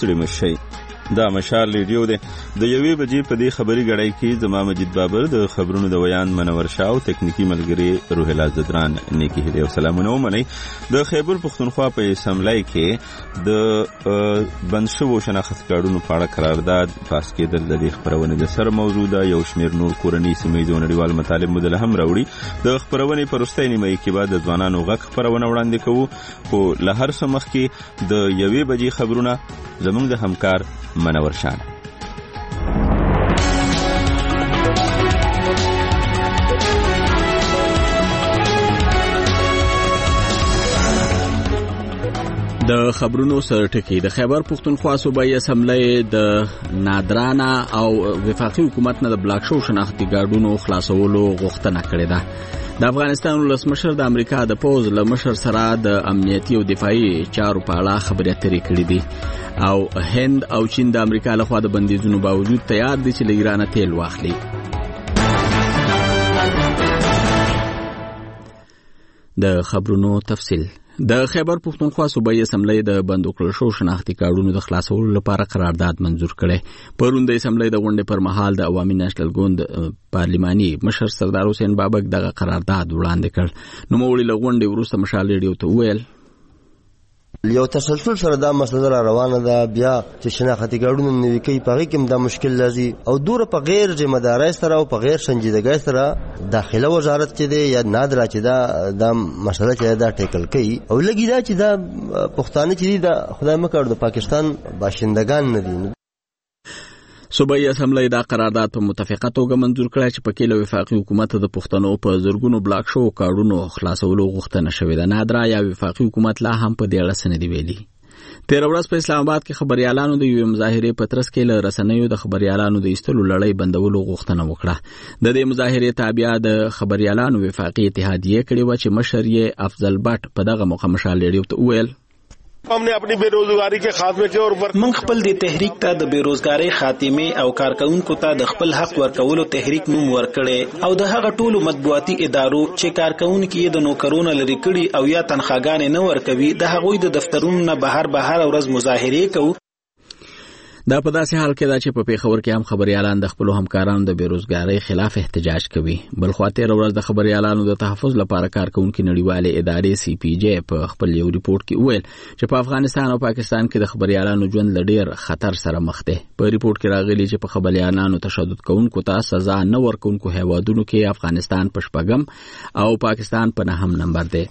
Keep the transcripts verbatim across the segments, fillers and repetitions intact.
ستړي مشئ. دا مشال ریډیو دی. د یوې بجې په دې خبري غړای کې زما مجید بابر د خبرونو د ویان منور شاه او تکنیکی ملګری روح الله زدران نیکی هدی او سلامونه ومنئ. د خیبر پښتونخوا په اسمبلی کې د بنشو شناخت کارډونو په اړه قرارداد پاس کېدل د دې خبرونه د سر موضوع ده. یو شمیر نور کورنۍ سیمې د نړیوال مطالب مدل هم راوړي. د خبرونه پر وروستۍ نیمه کې بعد د ځوانانو غږ خبرونه وړاندې کوو. خو له هر څه مخکې د یوې بجې خبرونه زموږ د همکار منور شاه. د خبرونو سرټکی د خیبر پښتونخوا صوبایي اسمبلی د نادرانه او وفاقي حکومت نه د بلاک شو شناختی ګاډونو خلاصولو غوښتنه کړې ده. د افغانستان ولسمشر د امریکا د پوز له مشر سره د امنیتي او دفاعي چارو په اړه خبرې اترې کړې دي او هند او چین د امریکا لخوا د بندیزونو باوجود تیار دي چې له ایران تیل واخلي. د خبرونو تفصیل. د خیبر پښتونخوا صوبایي اسمبلی د بند کړل شو شناختی کارډونو د خلاصولو لپاره قرارداد منزور کړي. پرون د اسمبلی د غونډې پر مهال د عوامي نېشنل ګوند پارلماني مشر سردار حسین بابک دغه قرارداد وړاندې کړ. نو موړي له غونډې وروسته مشال ریډیو ته وویل یو تسلسل سره دا مسله را روانه ده. بیا چې شناختی کارډونه نوي کوي په هغې کې هم دا مشکل راځي او دوره په غیر ذمه دارۍ سره او په غیر سنجیدګۍ سره داخله وزارت چې دی یا نادره چې دا دا مسله چې دا ټیکل کوي او لګي دا چې دا پښتانه چې دي دا خدای مکړ د پاکستان باشندگان نه دي. صوبایي اسمبلی دا قرارداد په متفقه توګه منزور کړی چې پکې له وفاقي حکومت د پښتنو په زرګونو بلاک شو کارډونو خلاصولو غوښتنه شوې ده. نادرا یا وفاقي حکومت لا هم په دې اړه څه نه دي ویلي. تېره ورځ په اسلام آباد کې خبریالانو د یوې مظاهرې په ترڅ کې له رسنیو د خبریالانو د ایستلو لړۍ بندولو غوښتنه وکړه. د دې مظاهرې تابع د خبریالانو وفاقي اتحادیې کړې وه چې مشر یې افضل بټ په دغه موقع مشال ریډیو ته وویل हमने अपनी बेरोजगारी के खात्मे के और من خپل د تحریک ته د بیروزګاری خاتمه او کارکونکو ته د خپل حق ورکولو تحریک نوم ورکړي او د هغه ټولو مطبوعاتي ادارو چې کارکونکو د نوکرونو لري کړي او یا تنخواګانې نه ورکوي د هغوی د دفترونو نه بهر بهر ورځ مظاهره کوي. دا په داسې حال کې دا چې په پیښور کې هم خبريالان د خپل همکارانو د بیروزګاری خلاف احتجاج کوي. بل خو تیر ورځ د خبريالانو د تحفظ لپاره کارکونکو نړیوالې ادارې سی پی جی په خپل یو ریپورت کې وویل چې په افغانستان او پاکستان کې د خبريالانو ژوند لډیر خطر سره مخ دی. په ریپورت کې راغلي چې په خبريالانو تشدد کوونکو ته سزا نه ورکونکو هیوادونو کې افغانستان په شپږم او پاکستان په نهم نمبر دی.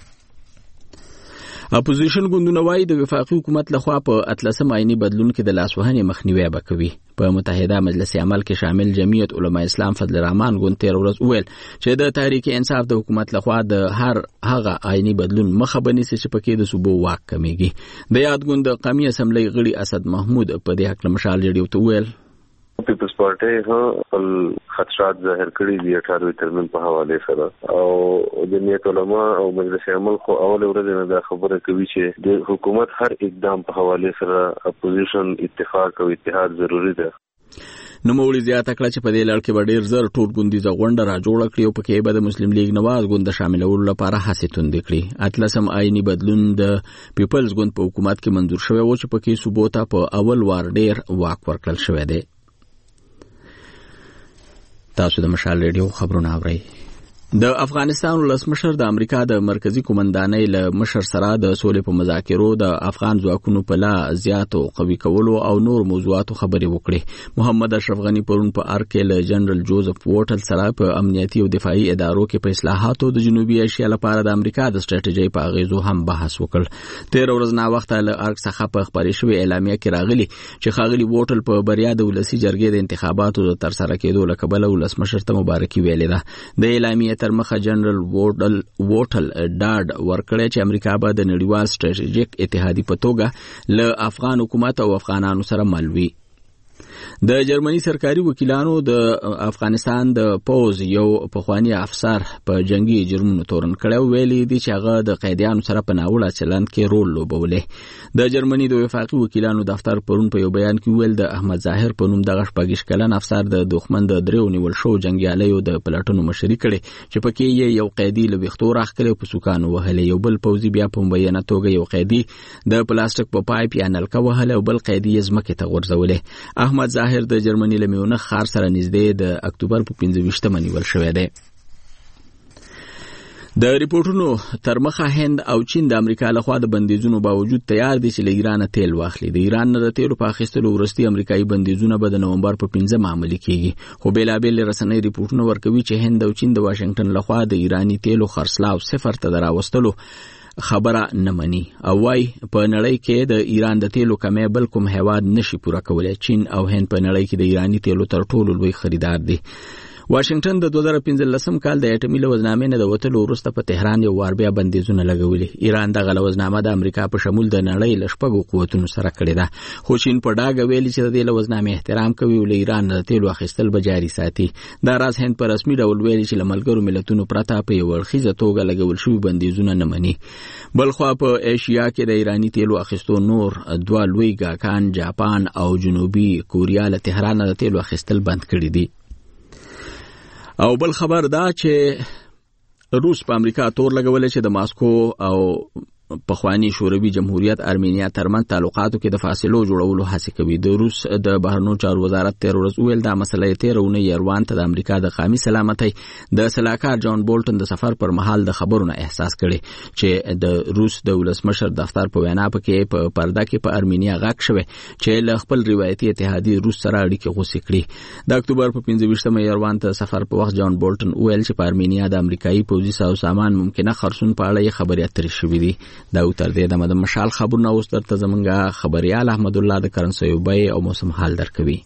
اپوزیشن ګوندونه وايي د وفاقي حکومت لخوا په اتلسم آئینی بدلون کې د لاسوهنې مخنیوي وکوي. په متحده مجلس عمل کې شامل جمعیت علماء اسلام فضل الرحمن ګوند تیر ورځ وویل چې د تحریک انصاف د حکومت لخوا د هر هغه آئینی بدلون مخه بنیسي چې پکې د صوبو واک کمیږي. د یاد ګوند قومي اسمبلی غړي اسد محمود په دې حق مشال ریډیو ته وویل پیپلز پارټي هو خپل خدشات ظاهر کړي دي اټھاروي ترمیم په حواله سره او د نیت علماء او مجلس عمل خو اول ورځ نه دا خبره کوي چې د حکومت هر اقدام په حواله سره اپوزیشن اتفاق او اتحاد ضروری ده. نو موړي زیاته کړه چې په دې لړ کې به ډېر زر ټول ګوندیزه غونډه را جوړه کړي او پکې به د مسلم لیگ نواز ګوند شاملولو لپاره هڅې توندې کړي. اتلسم آئینی بدلون د پیپلز ګوند په حکومت کې منظور شوی و چې پکې صوبو ته په اول وار ډېر واک ورکړل شوی دی. تاسو د مشال ریډیو خبرونه اورئ. د افغانستان ولسمشر د امریکا د مرکزی قومندانۍ له مشر سره د سولې په مذاکرو د افغان ځواکونو په لا زیاتو قوي کولو او نور موضوعاتو خبرې وکړي. محمد اشرف غنی پرون په ارکه له جنرال جوزف ووټل سره په امنیتي او دفاعي ادارو کې په اصلاحاتو د جنوبي ایشیا لپاره د امریکا د سټریټیژي په اغیزو هم بحث وکړ. تیر ورځ نا وخت له ارک څخه په خبرې شوې اعلامیه کې راغلي چې خاغلی ووټل په بریا د ولسی جرګې د انتخاباتو د تر سره کېدو لکبل ولسمشر ته مبارکي ویلې ده. د اعلامیه تر مخه جنرال ووټل ووټل ډاډ ورکړی چې امریکا به د نړیوال سټریټیژیک اتحادیې په توګه له افغان حکومت او افغانانو سره مل وي. د جرمني سرکاري وکیلانو د افغانستان د پوز یو پخوانی افسر په جنگي جرمونو تورن کړو، ویلي دي چې هغه د قیدیانو سره په ناوړه چلند کې رول لوبولې. د جرمني د وفاقي وکیلانو دفتر پرون په یو بیان کې ویل د احمد ظاهر په نوم دغه شپږ کلن افسر د دښمن د دریو نیول شو جنگیالیو د پلټونو مشري کړې چې پکې یې یو قیدي له ویښتو راخکړی په سوکانو وهلې، یو بل پوځي بیا په مبینه توګه یو قیدي د پلاستیک په پایپ یا نلکه وهله او بل قیدي یې ځمکې ته غورځولې. احمد ظاهر د جرمني له میونه ښار سره نږدې د اکتوبر په پنځه ویشتمه نیول شوی دی. د ریپورټونو تر مخه هند او چین د امریکا لخوا د بندیزونو باوجود تیار دي چې له ایران تیل واخلي. د ایران نه د تیلو په اخیستلو وروستي امریکایي بندیزونه به د نومبر په پنځمه عملي کیږي، خو بېلابېل رسنۍ ریپورټونه ورکوي چې هند او چین د واشنګټن لخوا د ایراني تیلو خرڅلاو صفر ته د راوستلو خبره نه مني او وايي په نړۍ کې د ایران د تیلو کمی بل کوم هیواد نشي پوره کولی. چین او هند په نړۍ کې د ایراني تیلو تر ټولو لوی خریدار دي. واشنګټن د دوه زره پنځلسم کال د اټومي لوزنامې نه د وتلو وروسته په تهران یو وار بیا بندیزونه لګولي. ایران دغه لوزنامه د امریکا په شمول د نړۍ له شپږو قوتونو سره کړې ده، خو چین په ډاګه ویلي چې د دې لوزنامې احترام کوي او له ایران د تیلو اخیستل به جاري ساتي. دا راز هند په رسمي ډول ویلي چې له ملګرو ملتونو پرته په یو اړخیزه توګه لګول شوي بندیزونه نه مني. بلخوا په ایشیا کې د ایراني تیلو اخیستو نور دوه لوی ګاکان جاپان او جنوبي کوریا له تهران د تیلو اخیستل بند کړي دي. او بل خبر دا چې روس په امریکا تور لګولې چې د ماسکو او پخوانی شوروي جمهوریت ارمینیا ترمن تعلقاتو کې د فاصلو جوړولو هڅه کوي. د روس د بهرنیو چارو وزارت تیر ورځ ویل دا مسله تیر اونۍ ایروان ته د امریکا د قومي سلامتۍ د سلاکار جان بولټن د سفر پر مهال د خبرونه احساس کړي چې د روس د ولسمشر دفتر په وینا پکې په پرده کې په ارمینیا غاک شوی چې له خپل روایتي اتحادیه روس سره اړیکې غوسې کړي. د اکتوبر په پنځه ویشتمه ایروان ته سفر په وخت جان بولټن ویل چې په ارمینیا د امریکایي پوځي ساو سامان ممکنه خرڅون په اړه خبرې اترې شوې دي. دا تر دې دمه د مشال خبرونه اوس درته زمونږ خبريال احمد الله د کرنسيوبۍ او موسم حال درکوي.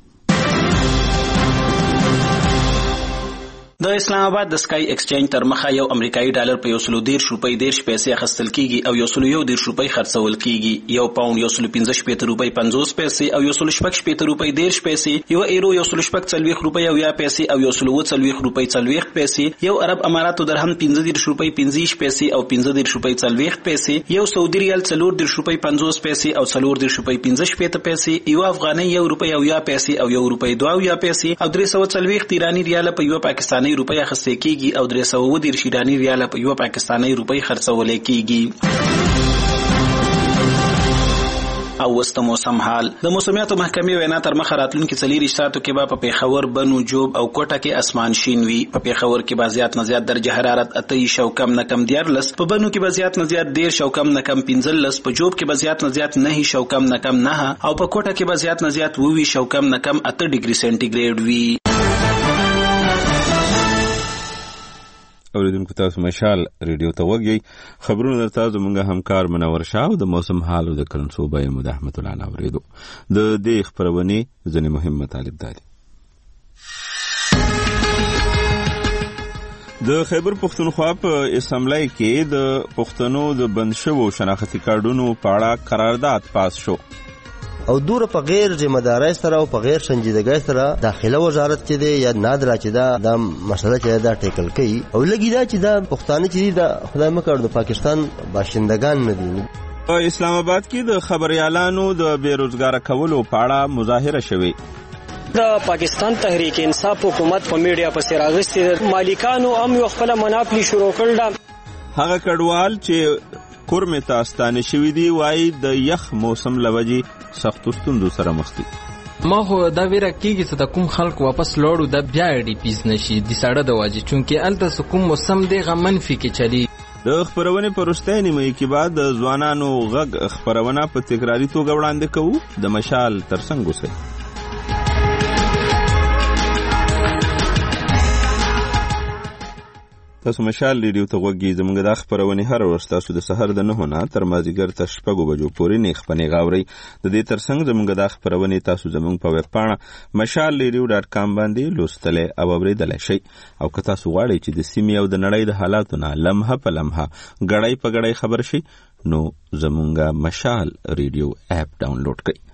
د اسلام آباد د سکای ایکسچینج تر مخه یو امریکایي ډالر په یو سلو دیرش روپۍ دیرش پیسې اخیستل کیږي او یو سلو یو دیرش روپۍ خرڅول کیږي. یو پاوند یو سلو پنځه شپېته روپۍ پنځوس پیسې او یو سلو شپږ شپېته روپۍ دیرش پیسې، یو ایرو یو سلو شپږ څلوېښت روپۍ او یا پیسې او یو سلو اووه څلوېښت روپۍ څلوېښت پیسې، یو عرب اماراتو درهم پنځه دیرش روپۍ پنځه ویشت پیسې او پنځه دیرش روپۍ څلوېښت پیسې، یو سعودي ریال څلور دیرش روپۍ پنځوس پیسې او څلور دیرش روپۍ پنځه شپېته پیسې، یو افغانۍ یو روپۍ او یا پیسې او یو روپۍ دوه اویا پیسې او درې سوه څلوېښت ایراني ریال په یو پاکستاني روپۍ اخیستل کیږي او درې سوه اووه دیرش ایراني ریال په یو پاکستاني روپۍ خرڅول کیږي. او وست موسم حال د موسمیاتو محکمې وینا تر مخه راتلونکي څلور ساعتو کې به په پیښور، بنو، جوب او کوټه کې اسمان شین وي. په پیښور کې به زیات نه زیات درجه حرارت اته او کم نه کم دیارلس، په بنو کې به زیات نه زیات ډیر او کم نه کم پنځلس، په جوب کې به زیات نه زیات نه او کم نه کم نه او په کوټه کې به زیات نه زیات اووه او کم نه کم اته ډیګري سنټیګریډ وي. اوریدونکو تاسو مشال ریډیو ته وګورئ. خبرونه درته زموږ همکار منور شاه د موسم حال او د کرنسوبۍ مود احمد الله نوریدو. د دې خبرونه ځنې مهم مطالب دي. د خیبر پښتونخوا په اسمبلی کې د پښتنو د بند شوو شناختی کارډونو په اړه قرارداد پاس شو او دور په غیر ذمہ دارۍ سره او په غیر سنجیدګۍ سره داخله وزارت چې دی یا نادرا چې دا د مسله چې دا ټیکل کوي او لګی دا چې دا پښتانه چې دا خدای مکړ د پاکستان باشندگان نه دي. په اسلام آباد کې د خبريالانو د بیروزګار کولو په اړه مظاهره شوې. د پاکستان تحریک انصاف حکومت په میډیا په سراغستې مالکانو هم یو خپل مناپلی شروع کړل. هغه کډوال چې کورمه تاستانه شوې دي وای د یخ موسم لوجي سخت ستوندو سره مخ دي. ما خو دا ویره کیږي چې د کوم خلک واپس لوړو د بیا ډی پیس نشي د ساړه د واجی چونکه الته کوم موسم دی غ منفي کې چلی. د خبرونه پرسته نیمه کې بعد د ځوانانو غږ خبرونه په تکراری توګه وړاندې کوو د مشال ترڅنګ وسه. تاسو مشال ریډیو ته وګورئ. زموږ د خبرونه هر ورځ تاسو د سحر د نه نه تر مازیګر تر شپږو بجو پورې نه خپنې غاوري. د دې ترڅنګ زموږ د خبرونه تاسو زموږ په ویب پاڼه مشال ریډیو ډاټ کام باندې لوستلې او اوریدلای شئ. او که تاسو غواړئ چې د سیمې او د نړۍ د حالاتو نه لمحه په لمحه غړای په غړای خبر شئ نو زموږ مشال ریډیو اپ ډاونلوډ کړئ.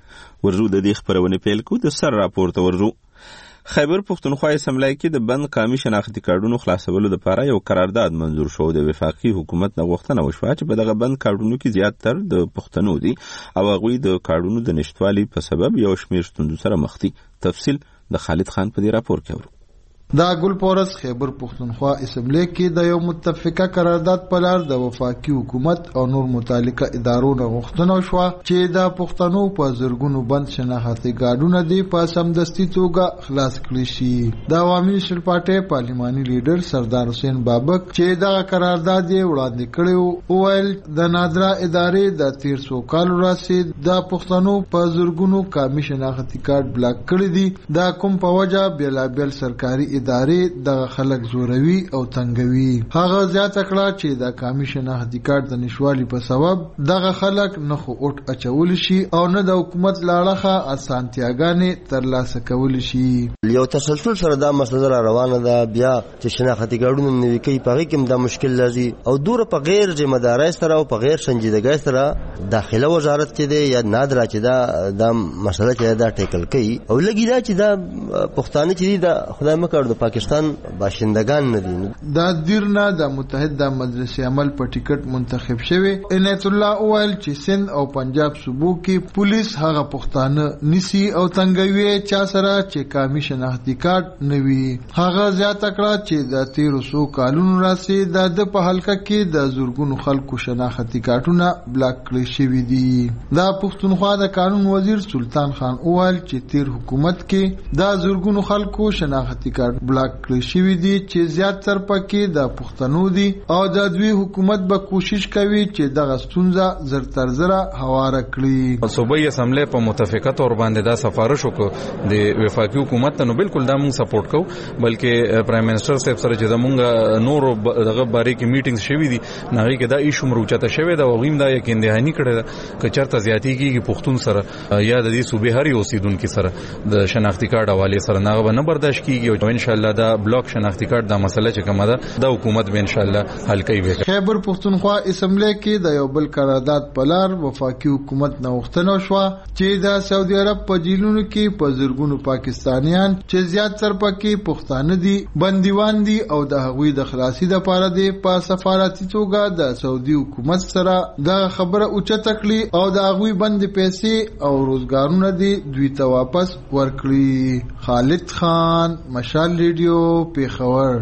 ورزو د دې خبرونه پیل کو د سر راپور ته ورزو. خیبر پښتونخوا اسمبلی کې د بند قامي شناختي کارډونو خلاصولو لپاره یو قرارداد منظور شو. د وفاقي حکومت نه غوښتنه وشوه چې په دغه بند کارډونو کې زیات تر د پښتنو دي او هغوی د کارډونو د نشتوالي په سبب یو شمېر ستونزو سره مخ دي. تفصیل د خالد خان په دې راپور کې ورو. دا ګل پورس خیبر پښتونخوا اسمبلی کې د یو متفقه قرارداد په لار د وفاقي حکومت او نور متعلقه ادارو نه غوښتنه وشوه چې د پښتنو په زرګونو بند شناختي کارډونه دي په سمدستي توګه خلاص کړي شي. د عوامي نېشنل پارټي پارلماني لیډر سردار حسین بابک چې دا قرارداد یې وړاندې کړی وویل د نادرا ادارې د تیر څو کالو راځي د پښتنو په زرګونو قامي شناختي کارډ بلاک کړی دي. دا کوم په وجه بیلابیل سرکاري ادارې د خلک زوروي او تنګوي. هغه زیاته کړه چې د قامي شناختي کارت د نشوالي په سبب دغه خلک نه خو اوټ اچول شي او نه د حکومت لاړه اسانتیاګانې ترلاسه کول شي. یو تسلسل سره دا مسله را روانه ده. بیا چې شناختي کارتونه نوي کوي په کې دا مشکل لري او دور په غیر ذمہ دارۍ سره او په غیر سنجیدګۍ سره داخله وزارت کې دی یا نادرا چې دا د مسله چې دا ټیکل کوي او لګی دا چې دا پښتانه چې دا خدای مکه د پاکستان باشندگان نه دي. دا دیرنا د متحده مجلس عمل په ټیکټ منتخب شوی. عنایت الله اول چې سند او پنجاب صوبو کې پولیس هغه پښتانه نسی او تنګوي چا سره چې قامي شناختي کارت نوي. هغه زیاته کړه چې د تیر څو کالونو راځي د په حلقه کې د زورګونو خلکو شناختي کارتونه بلاک کړی شوی دي. دا پښتونخوا د قانون وزیر سلطان خان اول چې تیر حکومت کې د زورګونو خلکو شناختي کارت بلاک کړی شوی دي چې زیات تر پکې د پښتنو دي او د دوی حکومت به کوشش کوي چې دغه ستونزه زر تر زره هواره کړي. صوبایي اسمبلی په متفقه تور باندې دا سفارش وکړ د وفاقي حکومت ته. نو بالکل دا موږ سپورټ کوو بلکې پرایم منسٹر صاحب سره چې زمونږ نور دغه باره کې میټینګز شوي دي نغې کې دا ایشو مروچته شوی دا وغیم دا یقین دهانی کړی دا که چرته زیاتی کیږي پښتون سره یا د دې صوبې هر یو اوسیدونکو سره د شناختی کارت حواله سره نغه نه برداشت کیږي او ان شاء الله دا بلاک شناختی کارت دا مسله چې کومه ده د حکومت به ان شاء الله حل کوي. خیبر پښتونخوا اسمبلی کې د یو بل قرارداد په لار وفاقي حکومت نه غوښتنه وشوه چې د سعودي عرب په جیلونو کې په زرګونو پاکستانیان چې زیات تر پکې پښتانه دي بندیوان دي او د هغوی د خلاصي لپاره دي په سفارتي توګه د سعودي حکومت سره دا خبره اوچته کړي او د هغوی بند پیسې او روزګارونه دي دوی ته واپس ورکړي. خالد خان مشال ریډیو پیښور.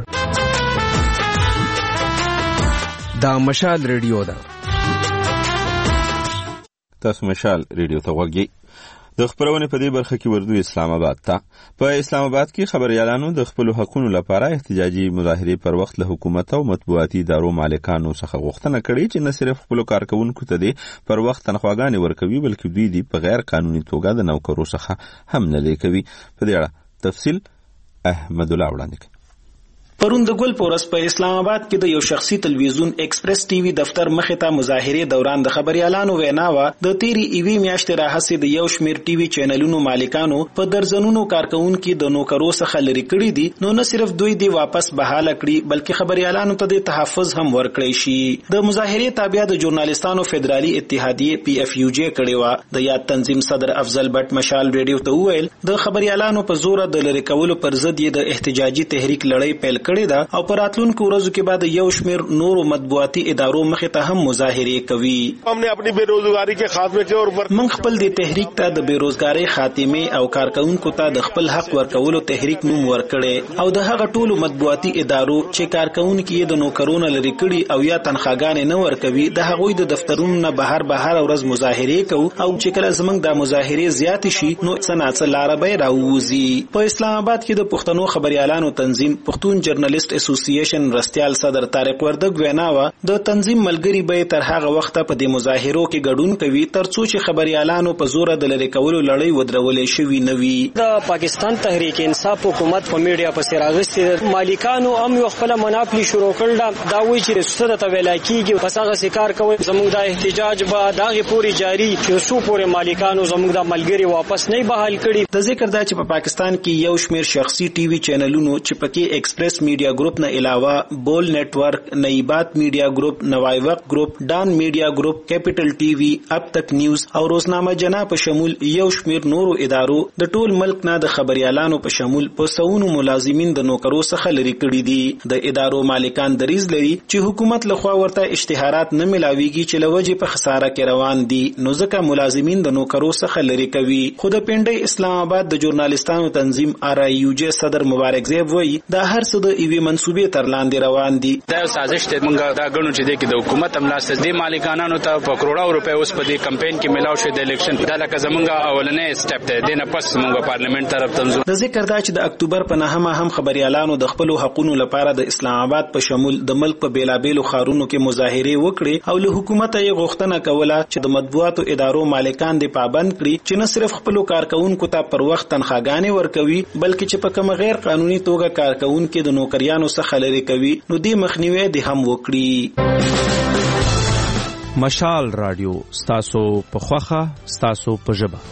دا مشال ریډیو ده. تاسو مشال ریډیو ته وګورئ. د خبرونه په دې برخه کې ورځو اسلام آباد ته. په اسلام آباد کې خبريالانو د خپل حقوقو لپاره احتجاجي مظاهره پر وخت له حکومت او مطبوعاتي ادارو مالکانو څخه غوښتنه کړې چې نه صرف خپل کارکونکو ته دې پر وخت تنخواګانې ورکوي بلکې دوی دې په غیر قانوني توګه د نوکرو څخه هم نه لیکوي. په دې اړه تفصیل احمد الله وړاندې. پرون د ګل پورس په اسلام آباد کې د یو شخصي تلویزیون ایکسپریس ټي وي دفتر مخې ته مظاهره دوران د خبريالانو ویناوه د تیری ایوي میاشتې راهسې د یو شمیر ټي وي چینلونو مالکانو په درزنونو کارکونکو د نوکرو څخه لري کړی دي. نو نه صرف دوی دی واپس بحاله کړي بلکې خبريالانو ته د تحفظ هم ورکړی شي. د مظاهره تابع د ژورنالستانو فدرالي اتحادیه پی اف یو جی کړي و. د یاد تنظیم صدر افضل بټ مشال ریډیو ته وویل د خبريالانو په زور د لری کولو پر ضد د احتجاجي تحریک لړۍ پیل کړې ده او په راتلونکو ورځو کې بعد یو شمیر نورو مطبوعاتي ادارو مخې ته هم مظاهره کوي. हमने अपनी बेरोजगारी के खात्मे के और من خپل د تحریک ته د بیروزګاری خاتمه او کارکونکو ته د خپل حق ورکولو تحریک نوم ورکړي او د هغه ټولو مطبوعاتي ادارو چې کارکونکو یې د نوکرونو لري کړي او یا تنخواګانې نه ورکوي د هغوی د دفترونو نه بهر بهر ورځ مظاهره کوي او چې کله زمنګ د مظاهره زیات شي نو څنګه لاره به راوځي. په اسلام آباد کې د پښتنو خبريالانو تنظیم پښتون جرنالست اسوسییشن رستيال صدر طارق وردګ ویناوه د تنظیم ملګری به تر هغه وخت په دې مظاهرو کې ګډون کوي ترڅو چې خبريالانو په زور د لری کولو لړۍ ودرولې شوی نوي. د پاکستان تحریک انصاف حکومت په میډیا په سراغستي مالکانو هم یو خپل مناپلی شروع کړل دا وی چې رسوت ته ویل کیږي پس هغه سکار کوي زموږ د احتجاج به دغه پوری جاری چې سو پورې مالکانو زموږ د ملګری واپس نه بحال کړي. د ذکر دا چې په پاکستان کې یو شمیر شخصي ټي وي چینلونو چې پکې ایکسپریس میډیا ګروپ نه علاوه بول نتورک، نایبات میډیا ګروپ، نوای وقت ګروپ، ډان میډیا ګروپ، کیپټل ټي وي، اب تک نیوز او روزنامه جنا په شمول یو شمیر نورو ادارو د ټول ملک نه د خبريالانو په شمول په سونو ملازمین د نوکرو څخه لري کړي دي. د ادارو مالکان دریز لري چې حکومت لخوا ورته اشتهارات نه ملاويږي چې لوجه په خساره کې روان دي، نو ځکه ملازمین د نوکرو څخه لري کوي. خو د پنډي اسلام آباد د ژورنالستانو تنظیم آر آی یو جی صدر مبارک زیب وایي دا هر څه د ایوي منسوبې تر لاندې روان دي. دا سازش ته موږ دا غنو چې د حکومت املاست دي مالکانانو ته په کروڑو روپے اوس په دې کمپاین کې ملاو شو د الیکشن دا لکه زمونږ اولنې سټپ ته دینه پس موږ پارلیمنت طرف تنظیم. د ذکر دا چې د اکتوبر په نهمه هم خبريالانو د خپل حقوقو لپاره د اسلام آباد په شمول د ملک په بیلابېلو ښارونو کې مظاهره وکړي او له حکومت یې غوښتنه کوله چې د مطبوعاتو ادارو مالکان دې پابند کړي چې نه صرف خپل کارکونکو ته پر وخت تنخواګانې ورکوي بلکې چې په کوم غیر قانوني توګه کارکونکو د نوکریانو څخه لري کوي نو دې مخنیوي دې هم وکړي. مشال رادیو ستاسو په خوخه ستاسو په ژبه.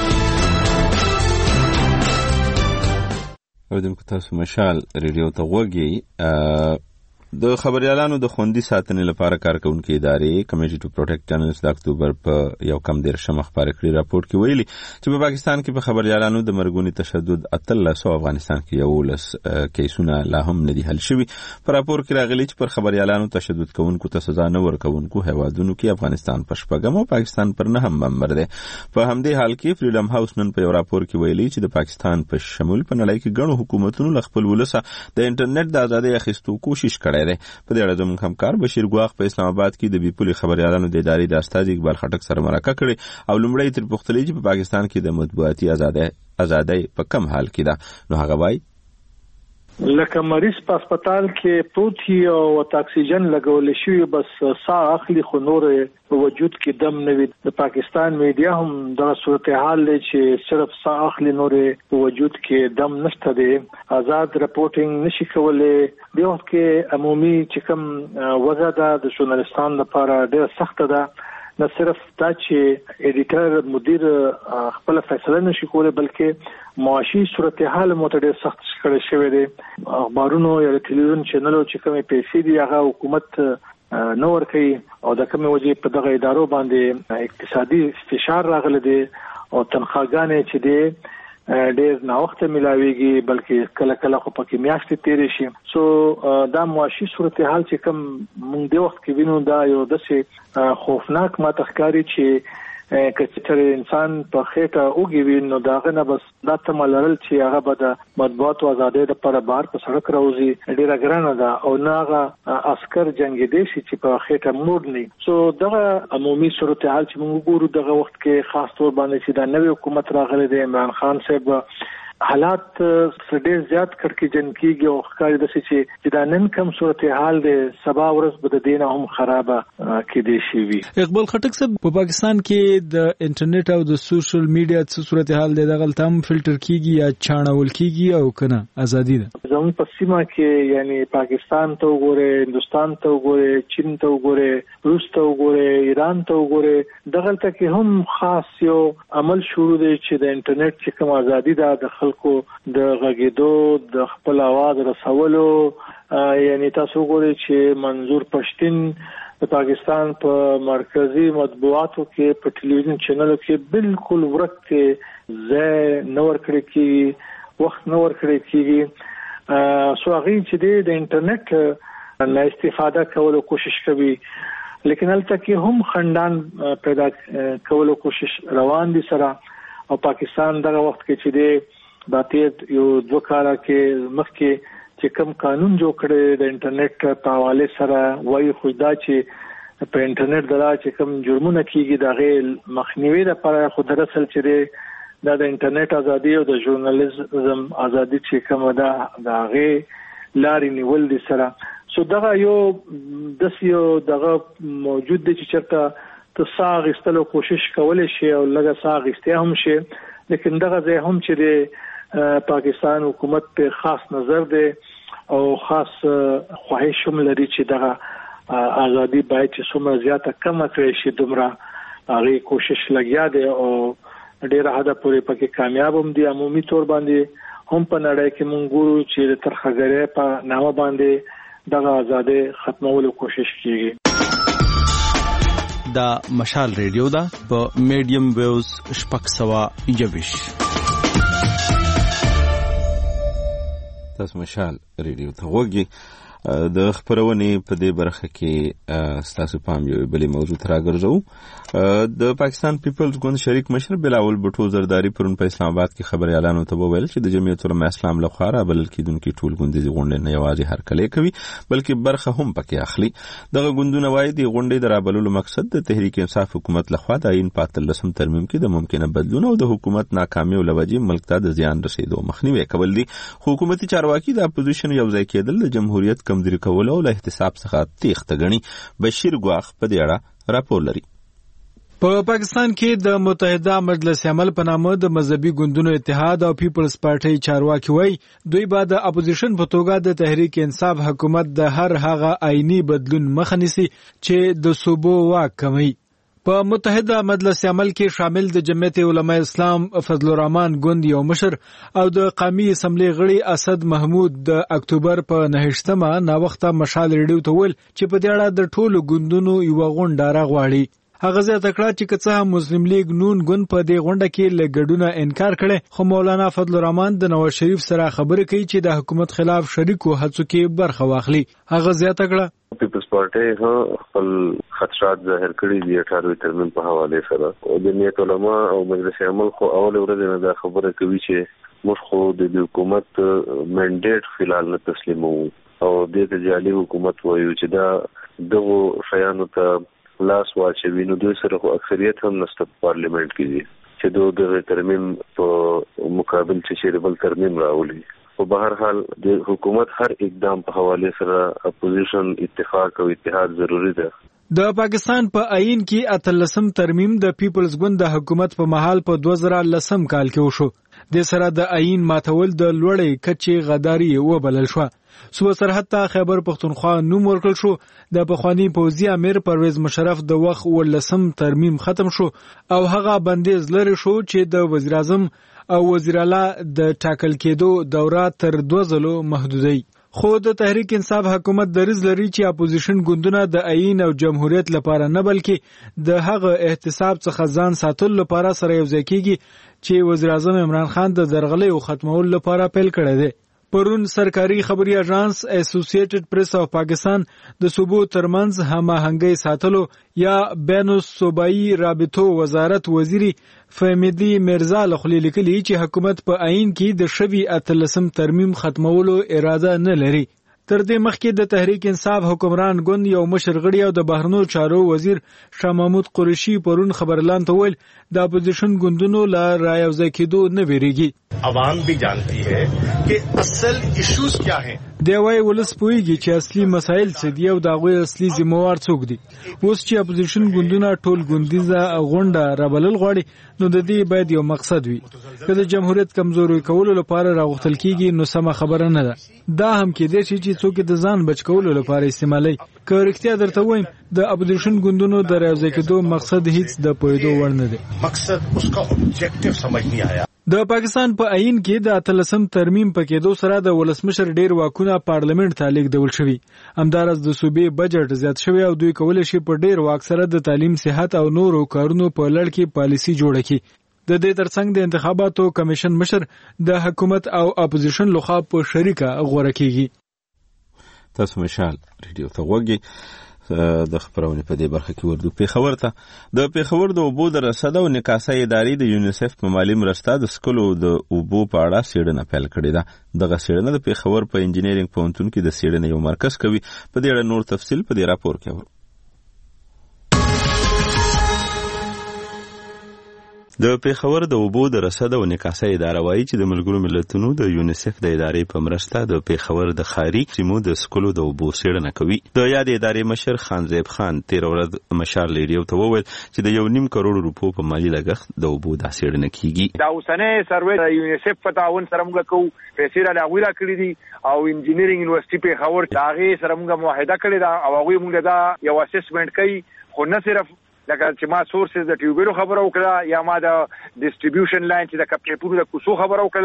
ودم که تاسو مشال ریډیو ته وګورئ. د خبريالانو د خوندي ساتنې لپاره کارکونکو ادارې کمیټي ټو پروټیکټ جرنالست د اکتوبر په یو کم دیرشم خبر کړی راپورټ کې ویلي چې په پاکستان کې په خبريالانو د مرګونی تشدد اتلس او افغانستان کې یو لس کیسونه لا هم نه دي حل شوي. په راپور کې راغلي چې پر خبريالانو تشدد کوونکو ته سزا نه ورکوونکو هیوادونو کې افغانستان په شپږم او پاکستان پر نهم نمبر دی. په همدې حال کې فریډم هاوس نن په یو راپور کې ویلي چې د پاکستان په شمول په نړۍ کې ګڼو حکومتونو له خپل ولسه د انټرنیټ د ازادۍ اخیستو کوشش کړی. په دې اړه زموږ همکار بشیر ګواخ په اسلام آباد کې د بیپولي خبريالانو د ادارې د استاد اقبال خټک سره مرکه کړې او لومړی تر پوښتنې چې په پاکستان کې د مطبوعاتي ازادۍ ازادۍ په کم حال کې ده نو هغه وایي لکه مریض په هسپتال کې پروت او اکسیجن لګول شي بس ساه اخلي خو نور په وجود کې دم نه وي. د پاکستان میډیا هم دا صورتحال لري چې صرف ساه اخلي نور په وجود کې دم نشته دی. آزاد رپورټینګ نشي کولای. د وخت کې عمومي چې کوم وضع ده د ژورنالستانو لپاره ډېر سخت ده. نه صرف دا چې ایډیټر مدیر خپل فیصله نشي کولای بلکې معاشي صورتحال مو ته ډېر سخت کړی شوی دی. اخبارونو یا ټلویزیون چینلو چې کومې پیسې دي هغه حکومت نه ورکوي او د کومې وجې په دغه ادارو باندې اقتصادي فشار راغلی دی او تنخواګانې چې دی ډېر ناوخته ملاويږي بلکې کله کله خو پکې میاشتې تیرې شي. سو دا معاشي صورتحال چې کوم موږ د وخت کې وینو دا یو داسې خوفناک ماته ښکاري چې کچتر انسان په خېټه اوږي نو داغه نه بس دا تملل چې هغه به د مطبوعاتو ازادۍ لپاره بهر په سړک راوځي ډیره ګرانه ده او ناغه عسكر جنگي دي چې په خېټه موړ نه. سو دغه عمومي صورتحال چې موږ ګورو دغه وخت کې خاص طور باندې چې دا نوې حکومت راغله د عمران خان صاحب حالات ډېر زیات کړکېچن کیږي او ښکاري د چې دا نن کوم صورتحال دی سبا ورځ به د دین هم خرابه کېدی شي وي. اقبال خټک صاحب په پاکستان کې د انټرنیټ او د سوشل میډیا څه صورتحال دی دغه تم فلټر کیږي یا چاڼول کیږي او کنه ازادي ده زموږ په سیمه کې یعنی پاکستان ته وګوره هندستان ته وګوره چین ته وګوره روس ته وګوره ایران ته وګوره دغه ته کې هم خاص یو عمل شروع دی چې د انټرنیټ چې کوم ازادي ده د خلکو د غږیدو د خپل आवाज رسولو یعنی تاسو وګورئ چې منظور پښتين د پاکستان په مرکزی مطبوعاتو کې په ټلویزیون چینلو کې بالکل ورکه ځای نور کړی کی وخت نور کړی کیږي. سو هغه چې د انټرنیټ نه استفاده کولو کوشش کوي لیکن البته کې هم خندان پیدا کولو کوشش روان دي سره او پاکستان دغه وخت کې چې دی دا تیر یو دوه کاله کې مخکې چې کوم قانون جوړ کړی د انټرنیټ په حواله سره وایي خو دا چې په انټرنیټ دلا چې کوم جرمونه کیږي دا غیر مخنیوي لپاره خو دراصل چې دی دا د انټرنیټ ازادي او د ژورنالیزم ازادي چې کوم دا دا غیر لارې نیول دي سره. سو دغه یو د یو دغه موجود دي چې چرته ته ساغ استلو کوشش کولای شي او لږه ساغ استه هم شي لیکن دغه ځای هم چې دی پاکستان حکومت په خاص نظر دی او خاص خواهش هم لري چې دغه ازادي باید چې څومره زیاته کم کړي شي دومره هغه کوشش لګیا دی او ډیره حدا پورې پکې کامیاب هم دي عمومي تور باندې هم په نړۍ کې مونږ ګورو چې د ترخګرۍ په نامه باندې دغه ازادي ختمولو کوشش کیږي. دا مشال ریډیو دا په میډیم ویوز شپږ سوه یوویش. تاسو مشال ریډیو ته وګورئ. د خبرونې په دې برخه کې ستاسو پام یو بلې موضوع ته راګرځو. د پاکستان پیپلز ګوند شریک مشر بلاول بټو زرداری پرون په اسلام آباد کې خبري اعلان وته وویل چې د جمعیت العلماء اسلام لخوا رابلل کېدونکي ټول ګوندیزې غونډې نه یوازې هرکلی کوي بلکې برخه هم پکې اخلي. دغه ګوندونه وایي د غونډې د رابللو مقصد د تحریک انصاف حکومت لخوا د آئین په اتلسم ترمیم کې د ممکنه بدلون او د حکومت ناکامۍ له وجې ملک ته د زیان رسیدو مخنیوی کول دي. حکومتي چارواکي د اپوزیشن یو ځای کېدل د جمهوریت کمزوري کول او له احتساب څخه تیښته ګڼي. بشیر ګواخ په دې اړه راپور لري. په پاکستان کې د متحده مجلس عمل په نامه د مذهبي ګوندونو اتحاد او پیپلز پارټي چارواکي وایي دوی به د اپوزیشن په توګه د تحریک انصاف حکومت د هر هغه آئینی بدلون مخه نیسي چې د صوبو واک کموي. په متحده مجلس عمل کې شامل د جمعیت علماء اسلام فضل الرحمن ګوند یو مشر او د قومي اسمبلی غړي اسد محمود د اکتوبر په نهشتمه نا وخته مشال ریډیو ته ویل چې په دې اړه د ټولو ګوندونو یو غونډه راغواړي. هغه زیاته کړه چې که څه مسلم لیگ نون ګوند په دې غونډه کې له ګډونه انکار کړي خو مولانا فضل الرحمن د نواز شریف سره خبرې کوي چې د حکومت خلاف شریکو هڅو کې برخه واخلي. هغه زیاته کړه پیپلز پارټي هم خپل خدشات ظاهر کړي دي اټھارہویں ترمیم په حواله سره او د جمعیت علماء او مجلس عمل خو اول ورځ نه دا خبره کوي چې موږ خو د حکومت منډیټ فلحال نه تسلیمو او د جعلي حکومت وایو چې دا دغه شیانو ته لاس واچوي نو دوی سره خو اکثریت هم نشته پارلیمنت کې چې دوی د ترمیم په مقابل چې بل ترمیم راولي. په بهر حال د حکومت هر اقدام په حواله سره اپوزیشن اتفاق او اتحاد ضروری ده. د پاکستان په پا آئین کې اتلسم ترمیم د پیپلز ګوند د حکومت په محل په دوه زره لسم کال کې وشو. د سره د آئین ماتول د لوړې کچې غداري وبلل شو. صوبه سرحد ته خیبر پختونخوا نوم ورکړل شو. د پخوانی پوځي امیر پرویز مشرف د وخت ولسم ترمیم ختم شو او هغه بندیز لري شو چې د وزیر اعظم او وزیر اعلی د ټاکل کېدو دوره تر دوه ځلو محدودي. خو د تحریک انصاف حکومت دریځ لري چې اپوزیشن ګوندونه د آئین او جمهوریت لپاره نه بلکې د هغه احتساب څخه ځان ساتل لپاره سره یو ځای کیږي چې وزیر اعظم عمران خان د درغلۍ او ختمولو لپاره پیل کړی دی. پرون سرکاري خبري اژانس اسوسییټډ پریس اف پاکستان د صوبو ترمنځ هماهنګي ساتلو یا بین الصوبائی رابطو وزارت وزیری فهمیدی مرزا لخلی لیکلی چې حکومت په آئین کې د شوی اتلسم ترمیم ختمولو اراده نه لري. تر دې مخکې د تحریک انصاف حکمران ګوند یو مشر غړي او د بهرنیو چارو وزیر شاه محمود قریشي پرون خبرلاند ته ویل د اپوزیشن ګوندونو لا رايوځای کېدو نه ویریږي. عوام بھی جانتی ہے کہ اصل ایشوز کیا ہیں. دی وای ولس پویږي چې اصلي مسایل څه دي او د هغوی اصلي ذمہوار څوک دي. اوس چې اپوزیشن ګوندونه ټول ګوندیزه غونډه رابلل غواړي نو د دې باید یو مقصد وي. که د جمهوریت کمزوري کولو لپاره راغوښتل کیږي نو سمه خبره نه ده. دا هم کېدای شي چې څوک د ځان بچ کولو لپاره استعمالي. که رښتیا درته وایم د اپوزیشن ګوندونو د راځي کېدو مقصد هیڅ د پوهېدو وړ نه دی. مقصد اس کا اوبجیکټیو سمجھ نه آیا. د پاکستان په پا آئین کې د اتلسم ترمیم په کېدو سره د ولسمشر ډیر واکونه پارلیمنت ته لیږدول شوي. همدارس د صوبې بجټ زیات شوی او دوی کولی شي په ډیر واک سره د تعلیم، صحت او نورو کارونو په لړ کې پالیسي جوړه کړي. د دې ترڅنګ د انتخاباتو کمیشن مشر د حکومت او اپوزیشن لخوا په شریکه غوړه کیږي. تاسو مشال ریډیو ته وګورئ. د خبرونه په دې برخه کې وردو پیښور ته د پیښور د اوبو د رسد او نکاسه ادارې د یونیسف په مالی مرسته د سکولو د اوبو په اړه څېړنه پیل کړې ده. دغه څېړنه د پیښور په انجینرینګ پوهنتون کې د څېړنې یو مرکز کوي. په دې اړه نور تفصیل په دې راپور کې اورو. د پیښور د اوبو د رسد او نکاسه اداره وایي چې د ملګرو ملتونو د یونیسف د ادارې په مرسته د پیښور د ښاري سیمو د سکولو د اوبو څېړنه کوي. د یادې ادارې مشر خان زیب خان تېره ورځ مشال ریډیو ته وویل چې د یو نیم کروڑ روپو په مالي لګښت د اوبو دا څېړنه کیږي. دا اوسنۍ سروې د یونیسف په تعاون سره موږ کوو. پیسې را هغوی را کړي دي او انجینرینګ یونیورسيټي پیښور د هغې سره موږ معاهده کړې ده او هغوی موږ دا یو اسسمنټ کوي. خو نه صرف لکه چې ما سورسز د ټیوبیلو خبره وکړه یا ما د ډیسټریبیوشن لاین چې د کپټیپونو د کوڅو خبره وکړه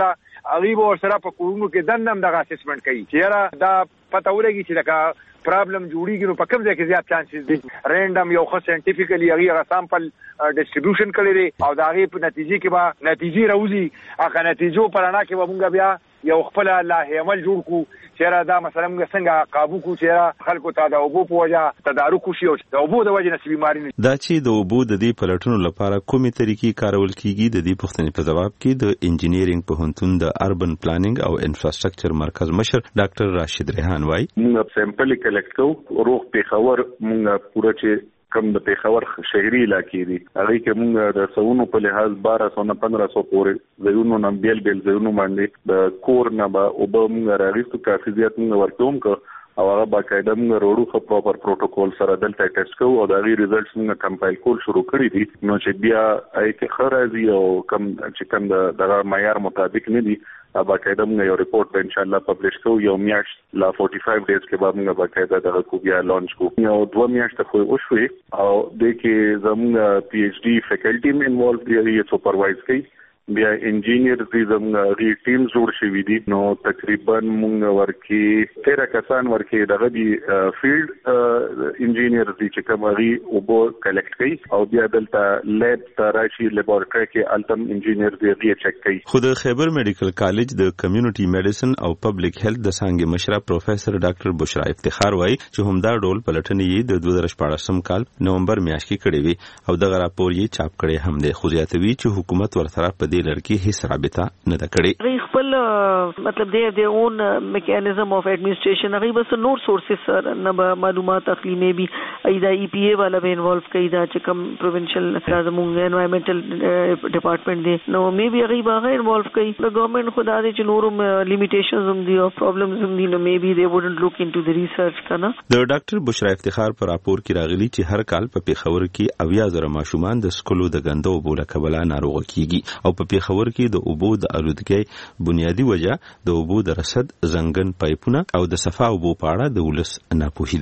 هغه ور سره په کورونو کې دندم دغه اسسمنت کوي چې دا پته ولګي چې دا پرابلم جوړیږي نو په کوم ځای کې زیات چانسز دي رینډم یو خاص ساينټیفیکلی هغه سامپل ډیسټریبیوشن کړی دی او دا هغه په نتیجې کې به نتیجې راوځي هغه نتیجو پر اړه کې به موږ بیا یو خپل الله عمل جوړ کو چې دا مثلا موږ څنګه قابو کو چې خلکو ته د اوبو په وجه تدارک وشي او د اوبو د وجه نسبی بیماری نه دا چې د اوبو د دې پلټونو لپاره کومې طریقې کارول کیږي د دې پوښتنې په جواب کې د انجینیرینګ پوهنتون د اربن پلانینګ او انفراستراکچر مرکز مشر ډاکټر راشد ریحان وايي موږ سیمپل کلیکټ کوو روغ پیښور موږ پوره چې کم د پیښور شهري علاقې دي هغه کې موږ د سونو په لحاظ بارہ سو نه پندرہ سو پورې زيونو نم بیل بیل زيونو باندې د کور نه به او به موږ راغستو کافي زیات موږ ورکوم کو او هغه باقاعده موږ وروړو خو پراپر پروتوکول سره دلته ټیسټ کوو او دا غي ریزلټس موږ کمپایل کول شروع کړی دي نو چې بیا اې خرازي او کم چې کم د دغه معیار مطابق نه دي باقاعده موږ یو ریپورت به ان شاء الله پبلش کوو یو میاشت لا فورټي فایو ډیز کې بعد موږ باقاعده دغه کو بیا لانچ کوو یو دوه میاشتې خو وشوي او د کې زموږ پی ایچ ډی فیکلټي م انوالو دي یې سپروایز کوي بیا انجینیر دې زموږ ری ټیم جوړ شوی دي نو تقریبا موږ ورکی تیرہ کسان ورکی دغه دی فیلډ انجینیر دي چې کومري او بو کلیکټ کوي او بیا دلته لیب تراشي لیبارټری کې التم انجینیر دې چک کوي خود خیبر میډیکل کالج د کمیونټي میډیسن او پبلک هیلث د څنګه مشره پروفیسور ډاکټر بشرا افتخار وایي چې همدا ډول پلټنې د دوه هزار شپږ کال نومبر میاشت کې کړې وي او دغه راپور یې چاپ کړي هم دی خو زیاتوي چې حکومت ورسره په لړکی هیڅ رابطه نه ده کړې خپل مطلب دی د اون میکانیزم اف ایڈمنسټریشن هغه بس نور سورسز سره نه معلومات اخلي مې بي ایدا ای پی ای والا به انوالو کوي دا چې کوم پروینشل زموږ انوایرنمنټل ډپارټمنټ دی نو مې بي هغه به انوالو کوي د ګورنمنت خدا دې چې نور لیمیټیشنز هم دي او پرابلمز هم دي نو مې بي دې وډنټ لوک انټو د ریسرچ کنه د ډاکټر بشرا افتخار پر راپور کې راغلي چې هر کال په پیښور کې اویا زره ماشومان د سکولو د غندو بوله کبلا ناروغ کیږي او په پیښور کې د اوبو د الودګۍ بنیادی وجہ د اوبو د رسد زنګن پایپونه او د صفا اوبو په اړه د ولس ناپوهي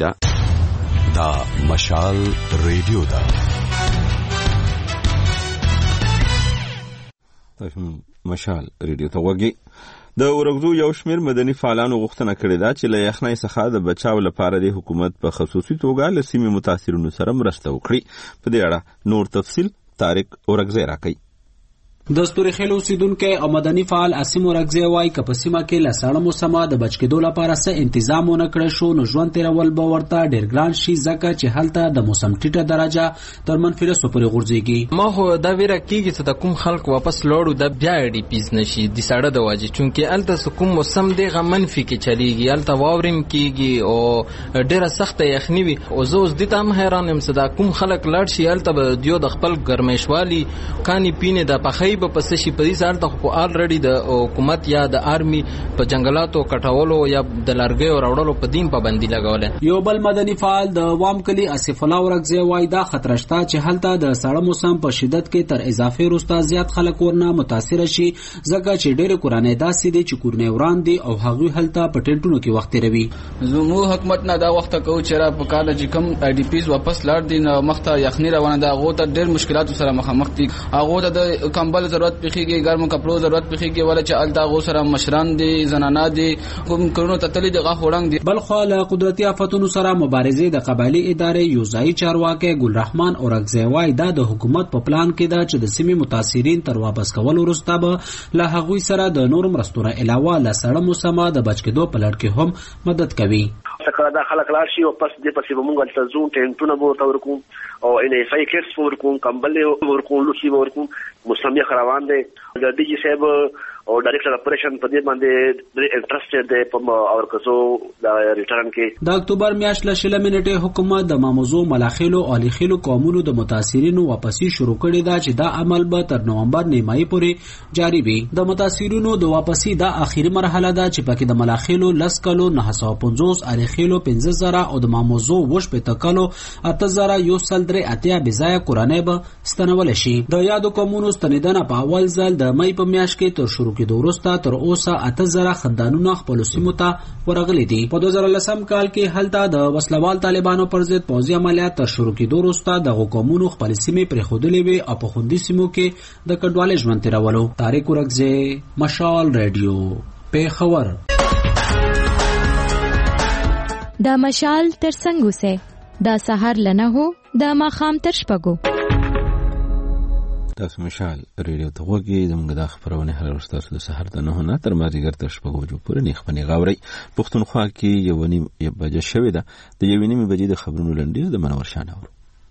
ده دا مشال ریډیو ده مشال ریډیو ته وګي د ورغزو یو شمیر مدني فعالانو غوښتنه کړې ده چې له یخنۍ څخه د بچاو لپاره د حکومت په خصوصي توګه له سیمې متاثرینو سره مرسته وکړي په دې اړه نور تفصیل طارق اورغزی راکړي د ستورخیل اوسیدونکو او مدني فعال اسیم ورغزی وايي که په سیمه کې لسړه موسمه د بچکیدو لپاره څه تنظیم ونه کړی شو نو ژوند تیرول به ورته ډیر ګران شي ځکه چې هلته د موسم ټیټه درجه تر منفي لسو پورې غورځيږي ما خو دا ویره کیږي چې د کوم خلک واپس لوړو د بیا ډی پیز نشي د سړه د واجی چونکه الته کوم موسم دی غ منفي کې چلیږي الته واورم کیږي او ډیره سخت یخنی وي او زه اوس د تام حیران يم چې دا کوم خلک لاړ شي الته به دیو د خپل ګرمېشوالي کانی پینې د پخې په پس شي په دې سره ته خو الریډي د حکومت یا د آرمي په جنگلاتو کټولو یا د لارګي وروړلو په دین پابندي لګولې یو بل مدني فعال د عوام کلی اسف الله ورغزی وايي دا خطر شته چې هلته د سړه موسم په شدت کې تر اضافي روستا زیات خلک ورنه متاثر شي ځکه چې ډېر کورانه داسې دي چې کورنه وران دي او هغوی هلته په ټینټونو کې وخت تیروي زمو حکومت نه دا وخت کو چې را په کال چې کم ای ډی پیز واپس لاړ دي نو مخته یخنی روانه ده غو ته ډېر مشکلات سره مخامخ دي هغه ته د کمبل ضرورت پخېږي ګرم کپړو ضرورت پخېږي ولا چې الدا غو سره مشران دي زنانه دي کوم کورونو ته تللی دغه وړاندې دي بل خو له قدرتي آفتونو سره مبارزې د قبایلی ادارې یوزای چارواکي ګل رحمان اورغزی وايي دا د حکومت په پلان کې دا چې د سیمې متاثرین تر واپس کولو وروسته به له هغوی سره د نور مرستو علاوه له سړه موسمه د بچکیدو په لړ کې هم مدد کوي څنګه دا خلک لاړ شي او پس دې پسې به مونږ تل زون ټینټونه به ورته ورکوم او ان اف آی کټس ورکوم کمبل ورکوم لوسی ورکوم موسمي خروان دي د ډي جی صاحب او ډایریکټر اپریشن په دې باندې انټرېسټډ دی په اور کزو د ریټرن کې د اکتوبر میاشت له شل منټه حکومت د ماموزو ملاخیلو او الیخیلو قومونو د متاثرینو واپسی شروع کړی دا چې دا عمل به تر نومبر نیمایي پورې جاری وي د متاثرینو د واپسی دا اخیری مرحله ده چې پکې د ملاخیلو لس کلو نه سو پنځوس الیخیلو پنځه زره او د ماموزو وش په تکلو اته زره یو سل درې اتیا بځای قرانه به ستنول شي د یادو قومونو ستنیدنه په اول ځل د مې په میاشت کې تر شروع کېدو وروسته تر اوسه اته زره خندانونه خپلو سیمو ته ورغلي دي. په دوه زره لسم کال کې هلته د وسلوال طالبانو پر ضد پوځي عملیات تر شروع کېدو وروسته دغو قومونو خپلې سیمې پرېښودلې وې او په خوندي سیمو کې د کډوالۍ ژوند تېرولو. طارق ورکزی، مشال ریډیو، پیښور. د مشال تر څنګ اوسئ، د سهار له نهو د ماښام تر شپږو. تاسو مشال ریډیو ته غوږی. زموږ د خبرونه هر ورځ تاسو د سهار د نهو نه تر مازدیګر تر شپږو بجو پورې نیخ پنې غاوري. پښتونخوا کې یو نیم بجې شوې ده. د یوې نیمې بجې د خبرونو لنډیز د منور شاه اورو.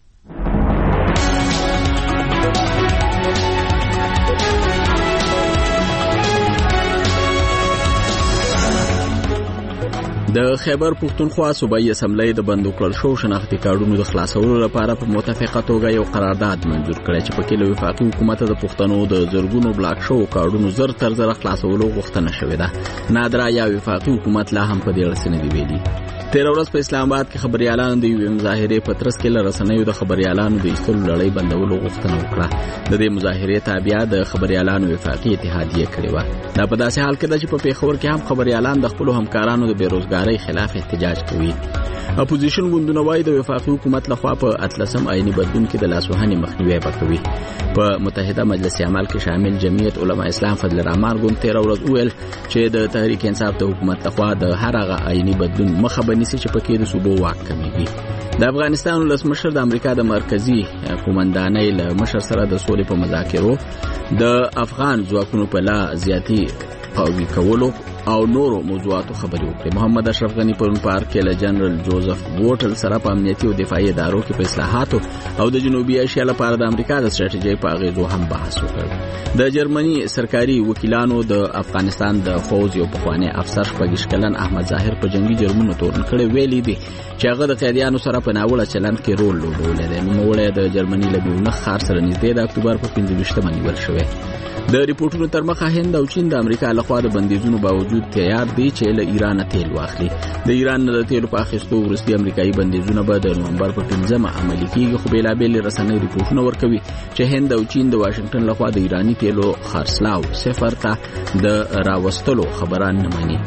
د خیبر پښتونخوا صوبایي اسمبلی د بندو کړل شو شناختی کارډونو د خلاصولو لپاره په متفقه توګه یو قرارداد منظور کړی چې پکې له وفاقي حکومت د پښتنو د زرګونو بلاک شو کارډونو زر تر زر خلاصولو غوښتنه شوې ده. نادرا یا وفاقي حکومت لا هم په دې اړه څه نه دي ویلي. تیر ورځ په اسلام آباد کې خبريالانو د یوې مظاهرې په ترڅ کې له رسنیو د خبريالانو د ایستلو لړۍ بندولو غوښتنه وکړه. د دې مظاهرې تابع د خبريالانو وفاقي اتحادیه کړې وه. دا په داسې حال کې ده چې په پیښور کې هم خبريالان د خپلو همکارانو د بیروزګارۍ خلاف احتجاج کوي. اپوزیشن ګوندونه وايي د وفاقي حکومت لخوا په اتلسم آئینی بدلون کې د لاسوهنې مخنیوی وکوي. په متحده مجلس عمل کې شامل جمعیت علما اسلام فضل الرحمن ګوند تیر ورځ وویل چې د تحریک انصاف د حکومت لخوا د هر هغه آئینی بدلون مخه بنیسي چې پکې د صوبو واک کمیږي. د افغانستان ولسمشر د امریکا د مرکزی قومندانۍ له مشر سره د سولې په مذاکرو د افغان ځواکونو په لا زیاتی قوي کولو او نورو موضوعاتو خبرې وکړې. محمد اشرف غنی پرون په ارګ کې له جنرال جوزف ووټل سره په امنیتي او دفاعي ادارو کې په اصلاحاتو او د جنوبي ایشیا لپاره د امریکا د ستراتیژۍ په اغیزو هم بحث وکړ. د جرمني سرکاري وکیلانو د افغانستان د فوز یو پخوانی افسر شپږ کلن احمد ظاهر په جنگي جرمونو تورن کړي ویلي دي چې هغه د قیدیانو سره په ناوړه چلند کې رول لوبولی دی. نوموړی د جرمني له میونخ ښار سره نږدې د اکتوبر په پنځه ویشتمه نیول شوی. د ریپورتونو تر مخه هند او چین د امریکا لخوا د بندیزونو باوجود تیار دي چې له ایران تیل واخلي. د ایران د تیلو په اخیستو وروستي امریکایي بندیزونه به د نومبر په پنځمه عملي کیږي، خو بېلابېلې رسنۍ ریپورتونه ورکوي چې هند او چین د واشنگټن لخوا د ایراني تیلو خرڅلاو صفر ته د راوستلو خبره نه مني.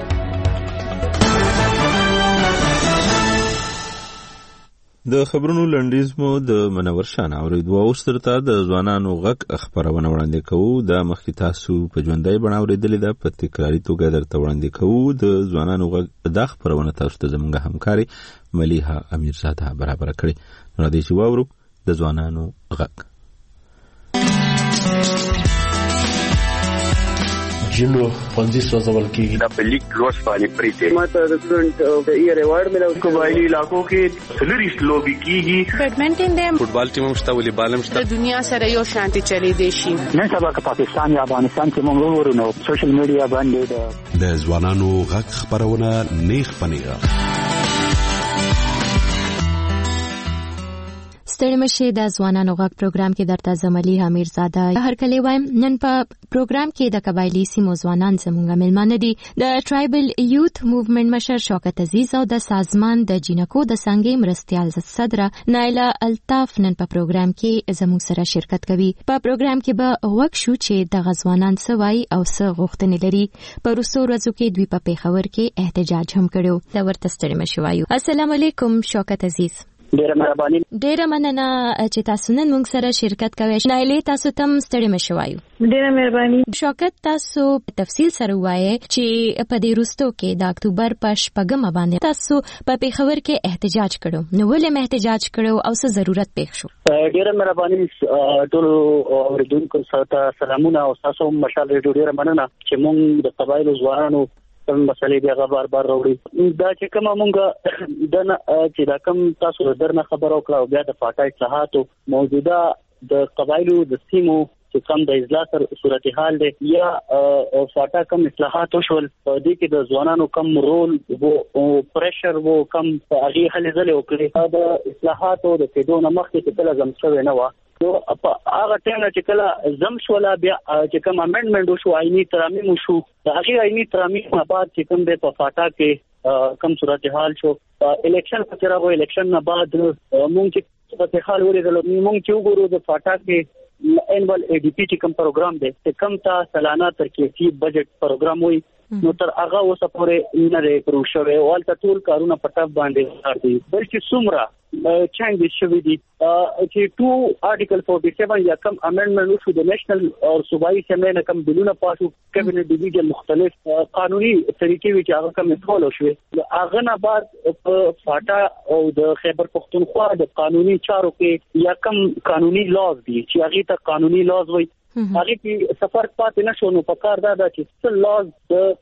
د خبرونو لنډیز مو د منور شان اوریدو او سترته د ځوانانو غږ خبرونه وړاندې کوو. د مخکې تاسو په ژوندۍ بڼه اوریدلې ده، په تکراري توګه درته وړاندې کوو. د ځوانانو غږ د خبرونه تاسو ته زموږ همکاري ملیحه امیرزاده برابر کړي. نو د دې واورو د ځوانانو غږ. جنو پنځه سوځول کېږي د پلیک لوس باندې پریته ماته د سټوډنټ د ایئر ایوارډ ملو. قبایلی علاقو کې سلریست لوبي کېږي. بیډمنټن دی، فوټبال ټیم هم شته، والیبال هم شته. د دنیا سره یو شانتي چلی دی شي. نن سبا که پاکستان یا افغانستان کې موږ ورونو سوشل میډیا باندې د ځوانانو غږ خبرونه نیخ پنیغه. ستړي مشه د ځوانانو غږ پروګرام کې درته زملی امیرزاده هر کله وایم. نن په پروګرام کې د قبایلی سیمو ځوانان زموږ ملمانه دي. د ټرایبل یوث موومېنټ مشر شوکت عزیز او د سازمان د جینکو د څنګه مرستيال صدر نایلا الطاف نن په پروګرام کې زموږ سره شرکت کوي. په پروګرام کې به وک شو چې د غزوانان سوای او څه غوښتنې لري. په روسو ورځو کې دوی په پیښور کې احتجاج هم کړو. دا ورته ستړي مشه وایو. السلام علیکم شوکت عزیز. ډیره مهرباني. ډیره مننه چې تاسو نن موږ سره شرکت کوئ. نایلې تاسو تم ستړي مشه وایو. ډیره مهرباني. شوکت تاسو تفصیل سره وایي چې په دې روستو کې د اکتوبر په شپږمه باندې تاسو په پیښور کې احتجاج کړو. نو ولې احتجاج کړو او څه ضرورت پېښ شو؟ ډیره مهرباني. ټول اوریدونکو ته سلامونه او تاسو مشال ریډیو ډیره مننه چې موږ د قبایلو ځوانانو کوم مسلې بیا غبار بار راوړي. دا چې کوم مونږ د چې دا کوم تاسو درنه خبرو کړو بیا د فاټا اصلاحاتو موجوده د قبایلو د سیمو چې کوم د اجلاس صورتحال دی یا فاټا کوم اصلاحات شول په دې کې د ځوانانو کم رول او پریشر وو کم هغه هلې ځلې وکړي. د اصلاحاتو د کېدو نه مخکې چې کله زم شوی نه و نو په هغه ټیم چې کله زم شولا بیا چې کوم امندمنت وشو آئینی ترامیم وشو د هغه آئینی ترامیم نه بعد چې کوم د په فاټا کې کم صورتحال شو الیکشن په راغو الیکشن نه بعد مونږ چې په حال ولیدل مونږ چې وګورو د فاټا کې انوال ای ډي پی چې کوم پروګرام دی چې کوم تا سالانه ترکیبي بجټ پروګرام وي نو تر هغه اوسه پورې نه لري پرو شوی او تل ټول کارونه په ټاپ باندې کار دي بلکې څومره چانګ شوی دي چې ټو آرټیکل فورټي سیون یا کم امندمنت شو د نېشنل او صوبایي اسمبلی نه کم بلونه پاسو کابینټ ډیویژن مختلف قانوني طریقې وی چې هغه کوم فالو شوی هغه نه بعد فاټا او د خیبر پختونخوا د قانوني چارو کې یا کم قانوني لاز دي چې هغه ته قانوني لاز وي هغه کې سفر پاتې نشو نو په کار دا چې څه لاز د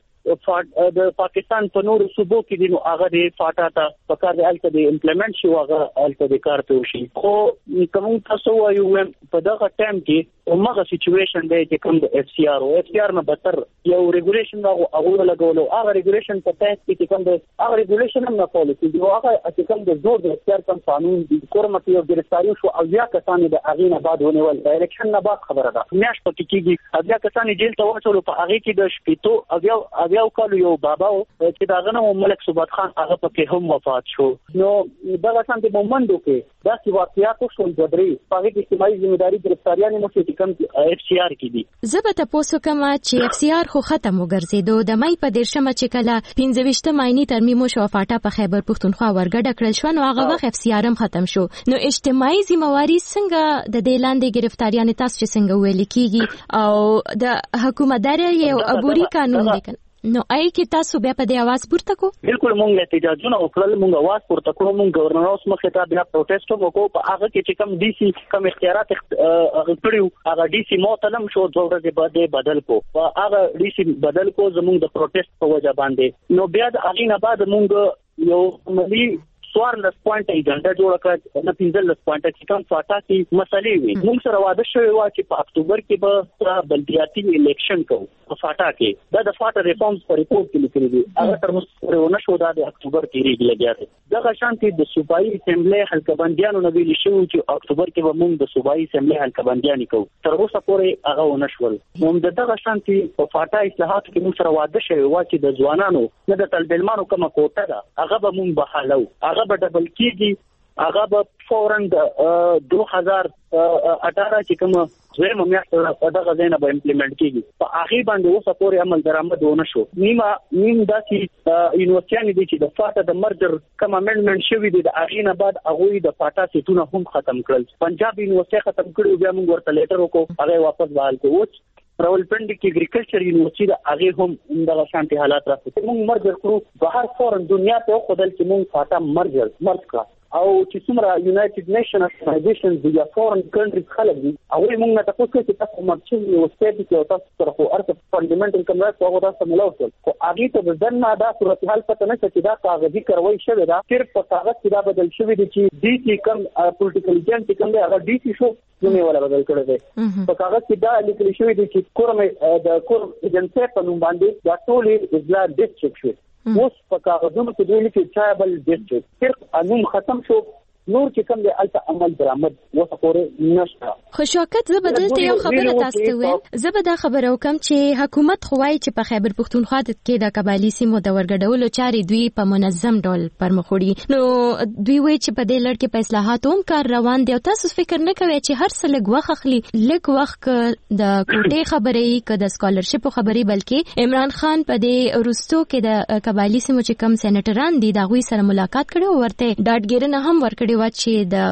د پاکستان په نورو صوبو کې دي نو هغه د فاټا ته په کار دی الته د امپلیمنٹ شو هغه الته د کار ته وشي خو کوم تاسو وایو په دغه ټایم کې همغه سچويشن دی چې کوم د اف سی آر او اف سی آر نه بدتر یو ریګولیشن دا هغه لګولو هغه ریګولیشن په تحت کې کوم د هغه ریګولیشن هم نه فالو کیږي هغه چې کوم د زور د اف سی آر کوم قانون د کورمتي او ګرفتاری شو او یا کسان د اغینه بعد ونیول د الیکشن نه بعد خبره ده میاش پکې کیږي بیا کسان جیل ته ورسول په هغه کې د شپېتو او بیا کالو یو بابا چې دا غنه ملک صوبات خان هغه پکې هم وفات شو نو دا څنګه د مومندو کې دا چې واقعیات شو جبري په هغه کې اجتماعي ځمېداري ګرفتاریان مو چې کوم اف سی آر کې دي زه به تاسو کوم چې اف سی آر خو ختم وګرځیدو د مای په دیرشمه چې کله پنځه ویشت ماینی ترمیم شو فاټا په خیبر پختونخوا ورګډ کړل شو نو هغه وخت اف سی آر هم ختم شو نو اجتماعي ځمواري څنګه د دې لاندې ګرفتاریان تاسو چې څنګه ویل کیږي او د حکومتداري یو عبوري قانون دی نو آی کی تاسو بیا په دې आवाज پورته کو بالکل مونږ احتجاجونه وکړل مونږ आवाज پورته کړو مونږ گورنر اوس مخه ته بیا پروټیسټ وکړو په هغه کې چې کم ډي سي کم اختیارات هغه کړیو هغه ډي سي موتلم شو دوه ورځې بعد بدل کو هغه ډي سي بدل کو زمونږ د پروټیسټ په وجه باندې نو بیا د هغه نه بعد مونږ یو ملي سوار لس پوینټ ایجنډا جوړ کړ نه پنځه لس پوینټ چې کوم فاټا کې مسلې وي موږ سره واده شوی و چې په اکتوبر کې به بلدیاتي الیکشن کوو په فاټا کې دا د فاټا ریفارمز په ریپورت کې لیکلي دي هغه تر اوسه ونه شو دا د اکتوبر کې ریګ لګیا دی دا شانتي د صوبایي اسمبلی حلقبندیانو نو ویل شو چې اکتوبر کې به موږ د صوبایي اسمبلی حلقبندیان کوو تر اوسه پورې هغه ونه شول نو د دغه شانتي په فاټا اصلاحات کې موږ سره واده شوی و چې د ځوانانو نه د طالبانو کومه کوټه ده هغه به موږ بحالو هغه به ډبل کېږي هغه به فورن د دوه هزار اټھارہ چې کوم زموږ میاشت دغه ځای نه به امپلیمنٹ کېږي په هغه باندې اوسه پورې عمل درآمد ونه شو نیمه نیم داسې یونیورسيټي دي چې د فاټا د مرجر کوم امندمنت شوی دی د هغه نه بعد هغه د فاټا سیټونه هم ختم کړل پنجاب یونیورسيټي ختم کړو بیا موږ ورته لیټر وکړو هغه واپس بحال کړو راولپنډي کې اګریکلچر یونیورسيټي هغه هم دغه شانتي حالات راځي موږ مرجر کړو بهر فورن دنیا ته خدل چې موږ فاټا مرجر مرج کړو او چې څومره یونایټډ نیشن ارګنایزیشن د یا فورن کنټریز خلک دي او موږ نه تاسو کې تاسو مرچي او سټیټ کې او تاسو سره خو ارته فندامنټل کوم راځي او تاسو ملوث خو هغه ته د دنه دا صورتحال پته نه چې دا کاغذي کاروي شوی دا صرف په کاغذ کې دا بدل شوی دی چې ډي سي کم پولیټیکل ایجنټ کوم دی هغه ډي سي شو نو ولا بدل کړی دی په کاغذ کې دا لیکل شوی دی چې کورم د کور ایجنټ په نوم باندې دا ټول اضلاع ډیسټریکټ شو اوس په کاغذونو کې دوی لیکي چایبل ډیسټریکټ صرف انوم ختم شو نور چې کوم دی الته عمل درآمد وسه پورې نشته خو شوکت زه بدلته یو خبره تاسو ته وایم زه به دا خبره وکم چې حکومت خوای چې په خیبر پختونخوا کې د قبایلی سیمو د ورګډولو چارې دوی په منظم ډول پرمخ وړي نو دوی وایي چې په دې لړ کې په اصلاحاتو هم کار روان دی او تاسو فکر نه کوئ چې هر څه لږ وخت اخلي لږ وخت د کوټې خبرې ک د سکالرشپ خبرې بلکې عمران خان په دې روستو کې د قبایلی سیمو چې کم سېنیټران دي دا غوي سره ملاقات کړو ورته ډاټګیرنه هم ورکړي و چې د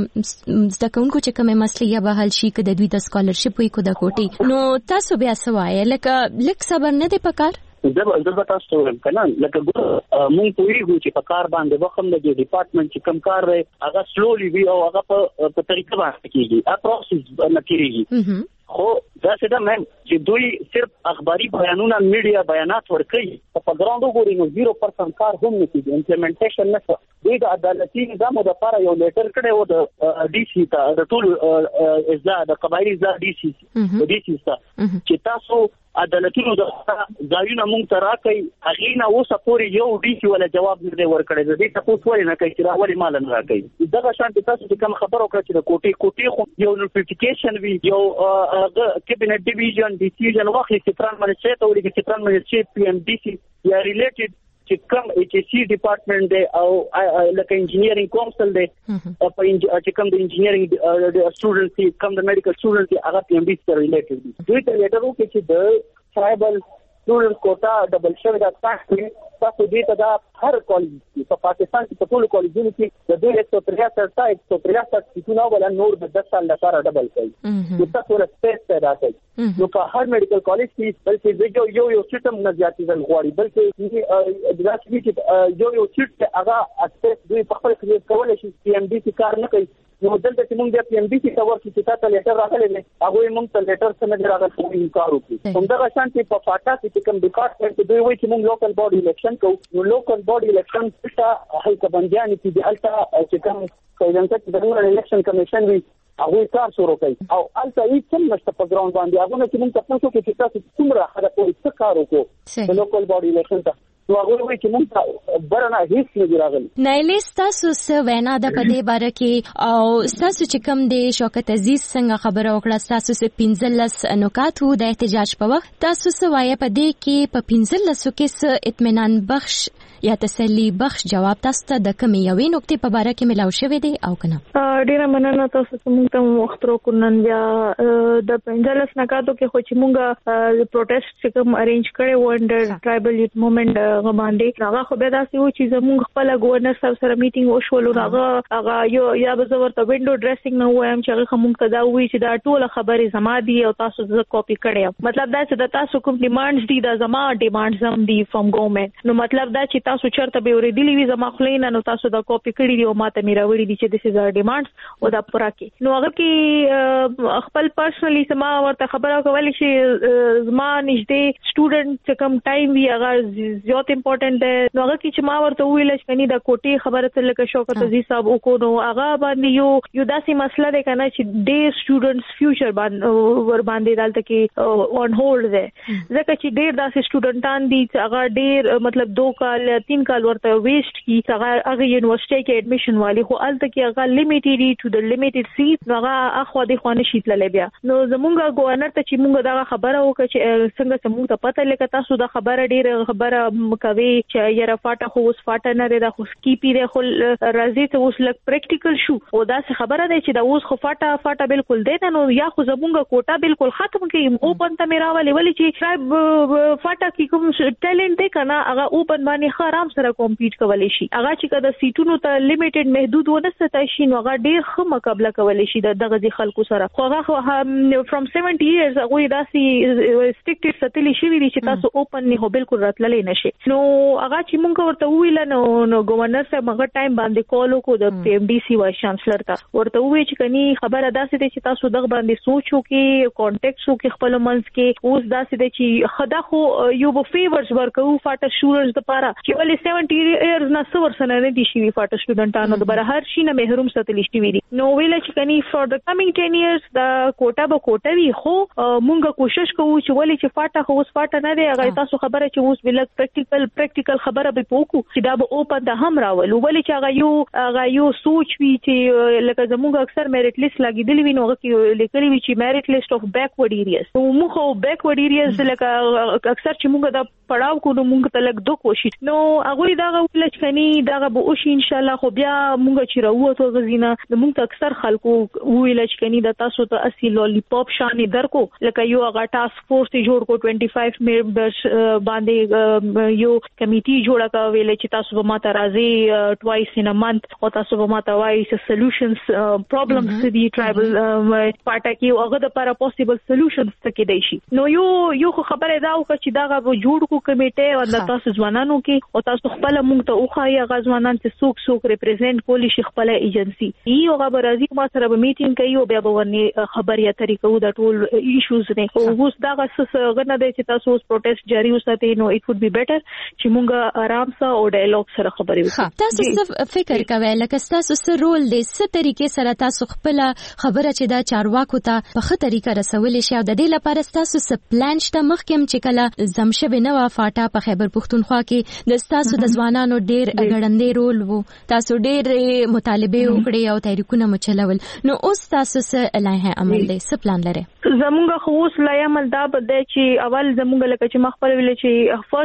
زده کوونکو چې کومه مسلې یا به حل شي که د دوی د سکالرشپ وي کو د کوټې نو تاسو بیا سوای لکه لک صبر نه دی پکار زه زه تاسو ته وایم کنه لکه مونږ پوهیږو چې په کار باندې وخم د ډپارټمنټ چې کم کار دی هغه سلولي وي او هغه په طریقه باندې کیږي ا پروسس نه کیږي خو دا څه ده مې چې دوی صرف اخباري بیانونه میډیا بیانات ورکړي په ګراوند وګورئ نو زیرو پرسنټ کار هم نه کیږي امپلیمنټیشن نشته دوی د عدالتي نظام د لپاره یو لیټر کړی و د ډي سي ته د ټول اضلاع د قبایلی اضلاع ډي سي ډي سي ته چې تاسو عدالتونو د ځایونه مونږ ته راکړي هغه نه اوسه پورې یو ډي سي ولا جواب نه ورکړي د دې تاسو ولې نه کوي چې راولي مال نه راکړي دغه شان تاسو چې کوم خبرو کړی چې د کوټې کوټې خو یو نوټیفیکیشن وی یو کابینټ ډیویژن ډیسیژن واخلي چې پران منسټریټ او چې پران منسټریټ پی ام ډي سي یا ریلیټډ چې کوم ایچ اس سی ډپارټمنټ دی او لکه انجینیرینګ کونسل دی په چې کوم د انجینیرینګ سټوډنټس دي کوم د میډیکل سټوډنټس دي هغه پی ام ډي سره ریلیټډ دي دوی ته لیټر وکړي چې د ټرایبل سټوډنټ کوټا ډبل شوی دا تاسو تاسو دې ته دا هر کالج په پاکستان کې په ټول کالجونو کې د دوی ایک سو تریاسٹھ تا ایک سو تریاسٹھ سیټونه ولا نور د دس سال لپاره ډبل کوي نو تاسو ور سپیس پیدا کوي نو په هر میډیکل کالج کې بلکې یو یو یو سیستم نه زیاتې ځل غواړي بلکې د داسې چې یو یو سیټ هغه اسپیس دوی په خپل کې کولای شي پی ام ډي کې کار نه کوي نو دلته چې موږ د پی ام ډي کې تور کې چې تاسو لیټر راغلی دی هغه موږ ته لیټر څنګه راغلی کوم کار وکړي همدغه شان چې په فاټا کې کوم ډپارټمنټ دوی وایي چې موږ لوکل باډي الیکشن کوو نو لوکل باډي الیکشن څه هلته بنديان چې د الته چې کوم کولنټ د نړیوال الیکشن کمیشن وی هغه کار شروع کړي او الته هیڅ هم نشته په ګراوند باندې هغه چې موږ تاسو کې چې تاسو څومره هغه څه کار وکړو د لوکل باډي الیکشن ته نو هغه وایي چې موږ برنه هیڅ نه راغلی نایلیس تاسو څه وینا د پدې باره کې او تاسو چې کوم دی شوکت عزیز څنګه خبره وکړه تاسو څه پنځلس نکات وو د احتجاج په وخت تاسو څه وایي پدې کې په پنځلسو کې څه اطمینان بخش یا تسلی بخش جواب تاسو ته د کومې یوې نقطې په باره کې ملاو شوی دی او کنه ډیره مننه تاسو ته موږ ته وخت راکونن بیا د پنځلس نکاتو کې خو چې موږ پروټیسټ چې کوم ارینج کړي و انډر ټرایبل یوت موومېنټ غباندې هغه خو به داسې و چې زموږ خپل گورنر صاحب سره میټینګ وشول هغه هغه یو یا به زور ته وینډو ډریسینګ نه وایم چې هغه موږ ته دا وی چې دا ټول خبرې زما دي او تاسو زه کاپی کړم مطلب دا چې تاسو کوم ډیمانډز دي دا زما ډیمانډز هم دي فرام ګورنمنت نو مطلب دا چې تاسو چرته به ورېدلی وي زما خلینا نو تاسو دا کاپی کړی دی او ماته میرا وړي دي چې دیس از ډیمانډز او دا پورا کې نو هغه کې خپل پرسنلی سما ورته خبره کولای شي زما نږدې سټوډنټ چې کوم ټایم وی هغه زیات امپورټنٹ دی نو هغه کې چې ما ورته ویل چې کني د کوټي خبره تل لکه شوکت عزیز صاحب وکړو نو هغه باندې یو یو داسې مسله ده کنه چې ډېر سټوډنټس فیوچر باندې ور باندې دالته کې اون هولډ ده ځکه چې ډېر داسې سټوډنټان دي چې هغه ډېر مطلب دو کال تین کال ورته ویسټ کی هغه هغه یونیورسيټي کې اډمیشن والی خو الته کې هغه لیمیټډ ټو د لیمیټډ سیټ نو هغه اخو د خوانه شیت للی بیا نو زمونږ ګورنر ته چې مونږ دا خبره وکړه چې څنګه څنګه ته پته لکه تاسو دا خبره ډېر خبره کوي چې یاره فاټه خو اوس فاټه نه ده خو سکیپی ده خو راځي ته اوس لک پریکټیکل شو او دا څه خبره ده چې دا اوس خو فاټه فاټه بالکل ده نو یا خو زمونږ کوټه بالکل ختم کړي اوپن ته میرا ولې ولې چې ټرایب فاټه کې کوم ټیلنټ ده کنه هغه اوپن باندې خرام سره کمپیټ کولای شي هغه چې کده سیټونو ته لیمیټډ محدود ونه ستای شي نو هغه ډیر ښه مقابله کولای شي د دغه خلکو سره خو هغه فرام سیونټي ایرز هغه داسې ریسټریکټډ ستلی شي چې تاسو اوپن نه هو بالکل راتللې نشي نو هغه چې مونږ ورته ویل نو نو گورنر صاحب هغه ټایم باندې کال وکړو د پی ام ډي سی وایس چانسلر ته ورته وی چې کني خبره داسې ده چې تاسو دغه باندې سوچ وکړئ کانټیکټ وکړئ خپل منځ کې اوس داسې ده چې خدا خو یو به فیورز ورکو فاټر شورز لپاره چې ولې سیونټي ایرز نه څور سره نه دي شي فاټر سټوډنټانو د بر هر شي نه محروم ستل شي وي نو ویل چې کني فور د کمینګ ټین ایرز د کوټه به کوټه وي خو مونږ کوشش کوو چې ولې چې فاټه خو اوس فاټه نه دی هغه تاسو خبره چې اوس بل پریکټیکل پریکټیکل خبره به پوکو چې دا به اوپن د هم راول ولې چې هغه یو هغه یو سوچ وی چې لکه زموږ اکثر میریټ لیست لګیدلی وي نو هغه کې لیکلي وي چې میریټ لیست اف بیکورډ ایریاز نو موږ بیکورډ ایریاز لکه اکثر چې موږ دا پړاو کو نو موږ ته لګ دوه کوشش نو هغه دا ویل چې کني دا به او شي ان شاء الله خو بیا موږ چې راووتو غزینه موږ ته اکثر خلکو ویل چې کني دا تاسو ته اصلي لولی پاپ شانې درکو لکه یو هغه ټاسک فورس جوړ کو پچیس ممبرز باندې یو کمیټي جوړه کا ویل چې تاسو به ماته راځي ټوایس ان ا منث او تاسو به ماته وایي چې سولوشنز پرابلمز دي ټرایبل پارټا کې هغه د لپاره پوسیبل سولوشنز تکې دی شي نو یو یو خبره دا وکړه چې دا غو جوړ کو کمیټه او تاسو ځوانانو کې او تاسو خپل مونږ ته اوخایي غزوانان چې څوک څوک ریپرزینټ کولی شي خپل ایجنسی یو غو راځي ما سره به میټینګ کوي او بیا به ورني خبریا طریقو دا ټول ایشوز نه او اوس دا څه غنه دی چې تاسو اوس پروټیسټ جاری وساتئ نو اټ وډ بی بیټر چې مونږ آرام سره او ډایلاګ سره خبرې وکړو تاسو څه فکر کوئ لکه تاسو څه رول دی څه طریقې سره تاسو خپل خبره چې دا چارواکو ته په ښه طریقه رسول شي او د دې لپاره تاسو څه پلان شته مخکې چې کله زمشبه نه و فاټا په خیبر پختونخوا کې د تاسو د ځوانانو ډیر غړندې رول وو تاسو ډیر مطالبه وکړي او تحریکونه مچلول نو اوس تاسو څه الایه عمل دی څه پلان لري زمونږ خو اوس لای عمل دا بده چې اول زمونږ لکه چې مخبر ویل چې فرست پرایورټي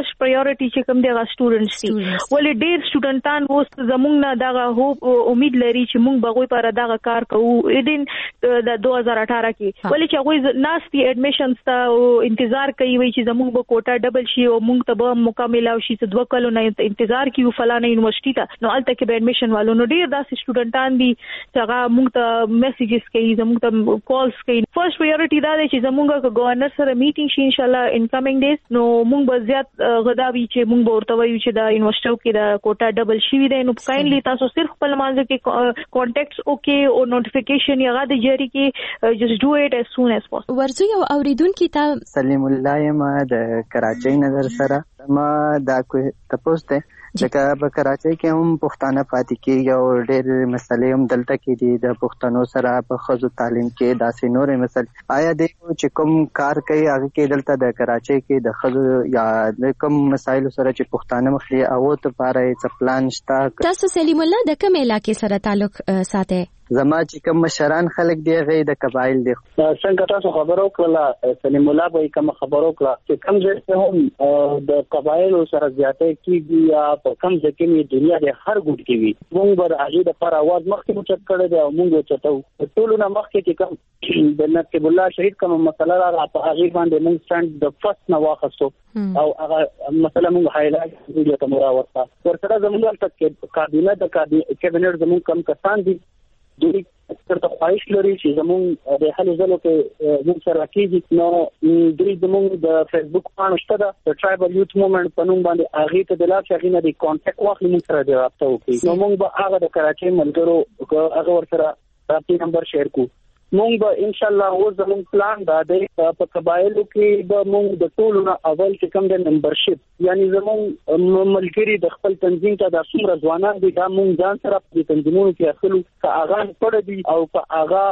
پرایورټي چې کوم دی هغه سټوډنټس دي ولې ډېر سټوډنټان اوس زموږ نه دغه هوپ امید لري چې موږ به غوي پر دغه کار کوو اډین د دوه هزار اټھارہ کې ولې چې غوي ناستي اډمیشنز ته انتظار کوي وي چې زموږ به کوټا ډبل شي او موږ ته به مکمل او شي چې دوه کلو نه انتظار کیو فلانه یونیورسيټي ته نو الته کې به اډمیشن والو نو ډېر داسې سټوډنټان دي چې هغه موږ ته میسیجز کوي زموږ ته کالز کوي فرست پرایورټي دا دی چې زموږ گورنر سره میټینګ شي ان شاء الله ان کمینګ ډیز نو موږ به زیات غداوي چې موږ به ورته وایو چې د یونیورسيټو کې د کوټا ډبل شي وي نو کاینلی تاسو صرف خپل مانځ کې کانټیکټس اوکي او نوټیفیکیشن یغه د جری کې جست ډو اټ as soon as possible ورزو یو اوریدونکو ته سلیم الله ما د کراچۍ نظر سره ما دا کوی تاسو ته ځکه په کراچۍ کې هم پښتانه پاتې کېږي او ډېر مسلې هم دلته کې دي د پښتنو سره په ښځو تعلیم کې داسې نورې مسلې آیا دی چې کوم کار کوي هغه کې دلته د کراچۍ کې د ښځو یا د کوم مسایلو سره چې پښتانه مخ لري هغو لپاره یې څه پلان شته؟ تاسو سلیم الله د کوم علاقې سره تعلق ساتئ؟ زما چې کوم مشران خلک دی غي د قبایل دي. څنګه تاسو خبرو کړل سلیم الله به کوم خبرو کړل چې کوم ځای هم د قبایل سره زیاتې کیږي یا په کوم ځای کې دنیا د هر ګوټ کې وي موږ به هغه د پر आवाज مخکې مو چت کړی دی او موږ چتو ټول نه مخکې چې کوم د نقيب الله شهید کوم مسله را په هغه باندې موږ ستاند د فرست نه واخستو او هغه مسله موږ هایلایټ ویډیو ته مورا ورته ورته زموږ تک کابینه د کابینټ زموږ کم کسان دي دوی سترته خواهش لري چې زموږ د هلو ځلو کې موږ سره کېږي نو دوی زموږ د فیسبوک پاڼه شته ده د ټرایبل یوت موومېنټ په نوم باندې هغې ته د لاس هغې نه د کانټیکټ واخلي موږ سره د رابطه وکړي نو موږ به هغه د کراچۍ ملګرو هغه ورسره رابطې نمبر شیر کړو موږ به ان شاء الله اوس زموږ پلان دا دی په قبایلو کې به موږ د ټولو نه اول چې کوم د ممبرشپ یعنی زموږ ملګري د خپل تنظیم ته د څومره ځوانان دي دا موږ ځان سره په تنظیمونو کې اخلو که هغه پړه دي او که هغه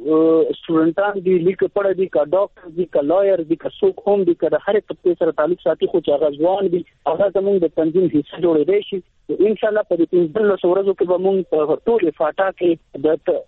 سټوډنټان دي لیک پړه دي که ډاکټر دي که لایر دي که څوک هم دي که د هر طبقه سره تعلق ساتي خو چې هغه ځوان دي هغه زموږ د تنظیم حصہ جوړېدای شي ان شاء الله په دې پنځلس ورځو کې به موږ په ټول فاټا کې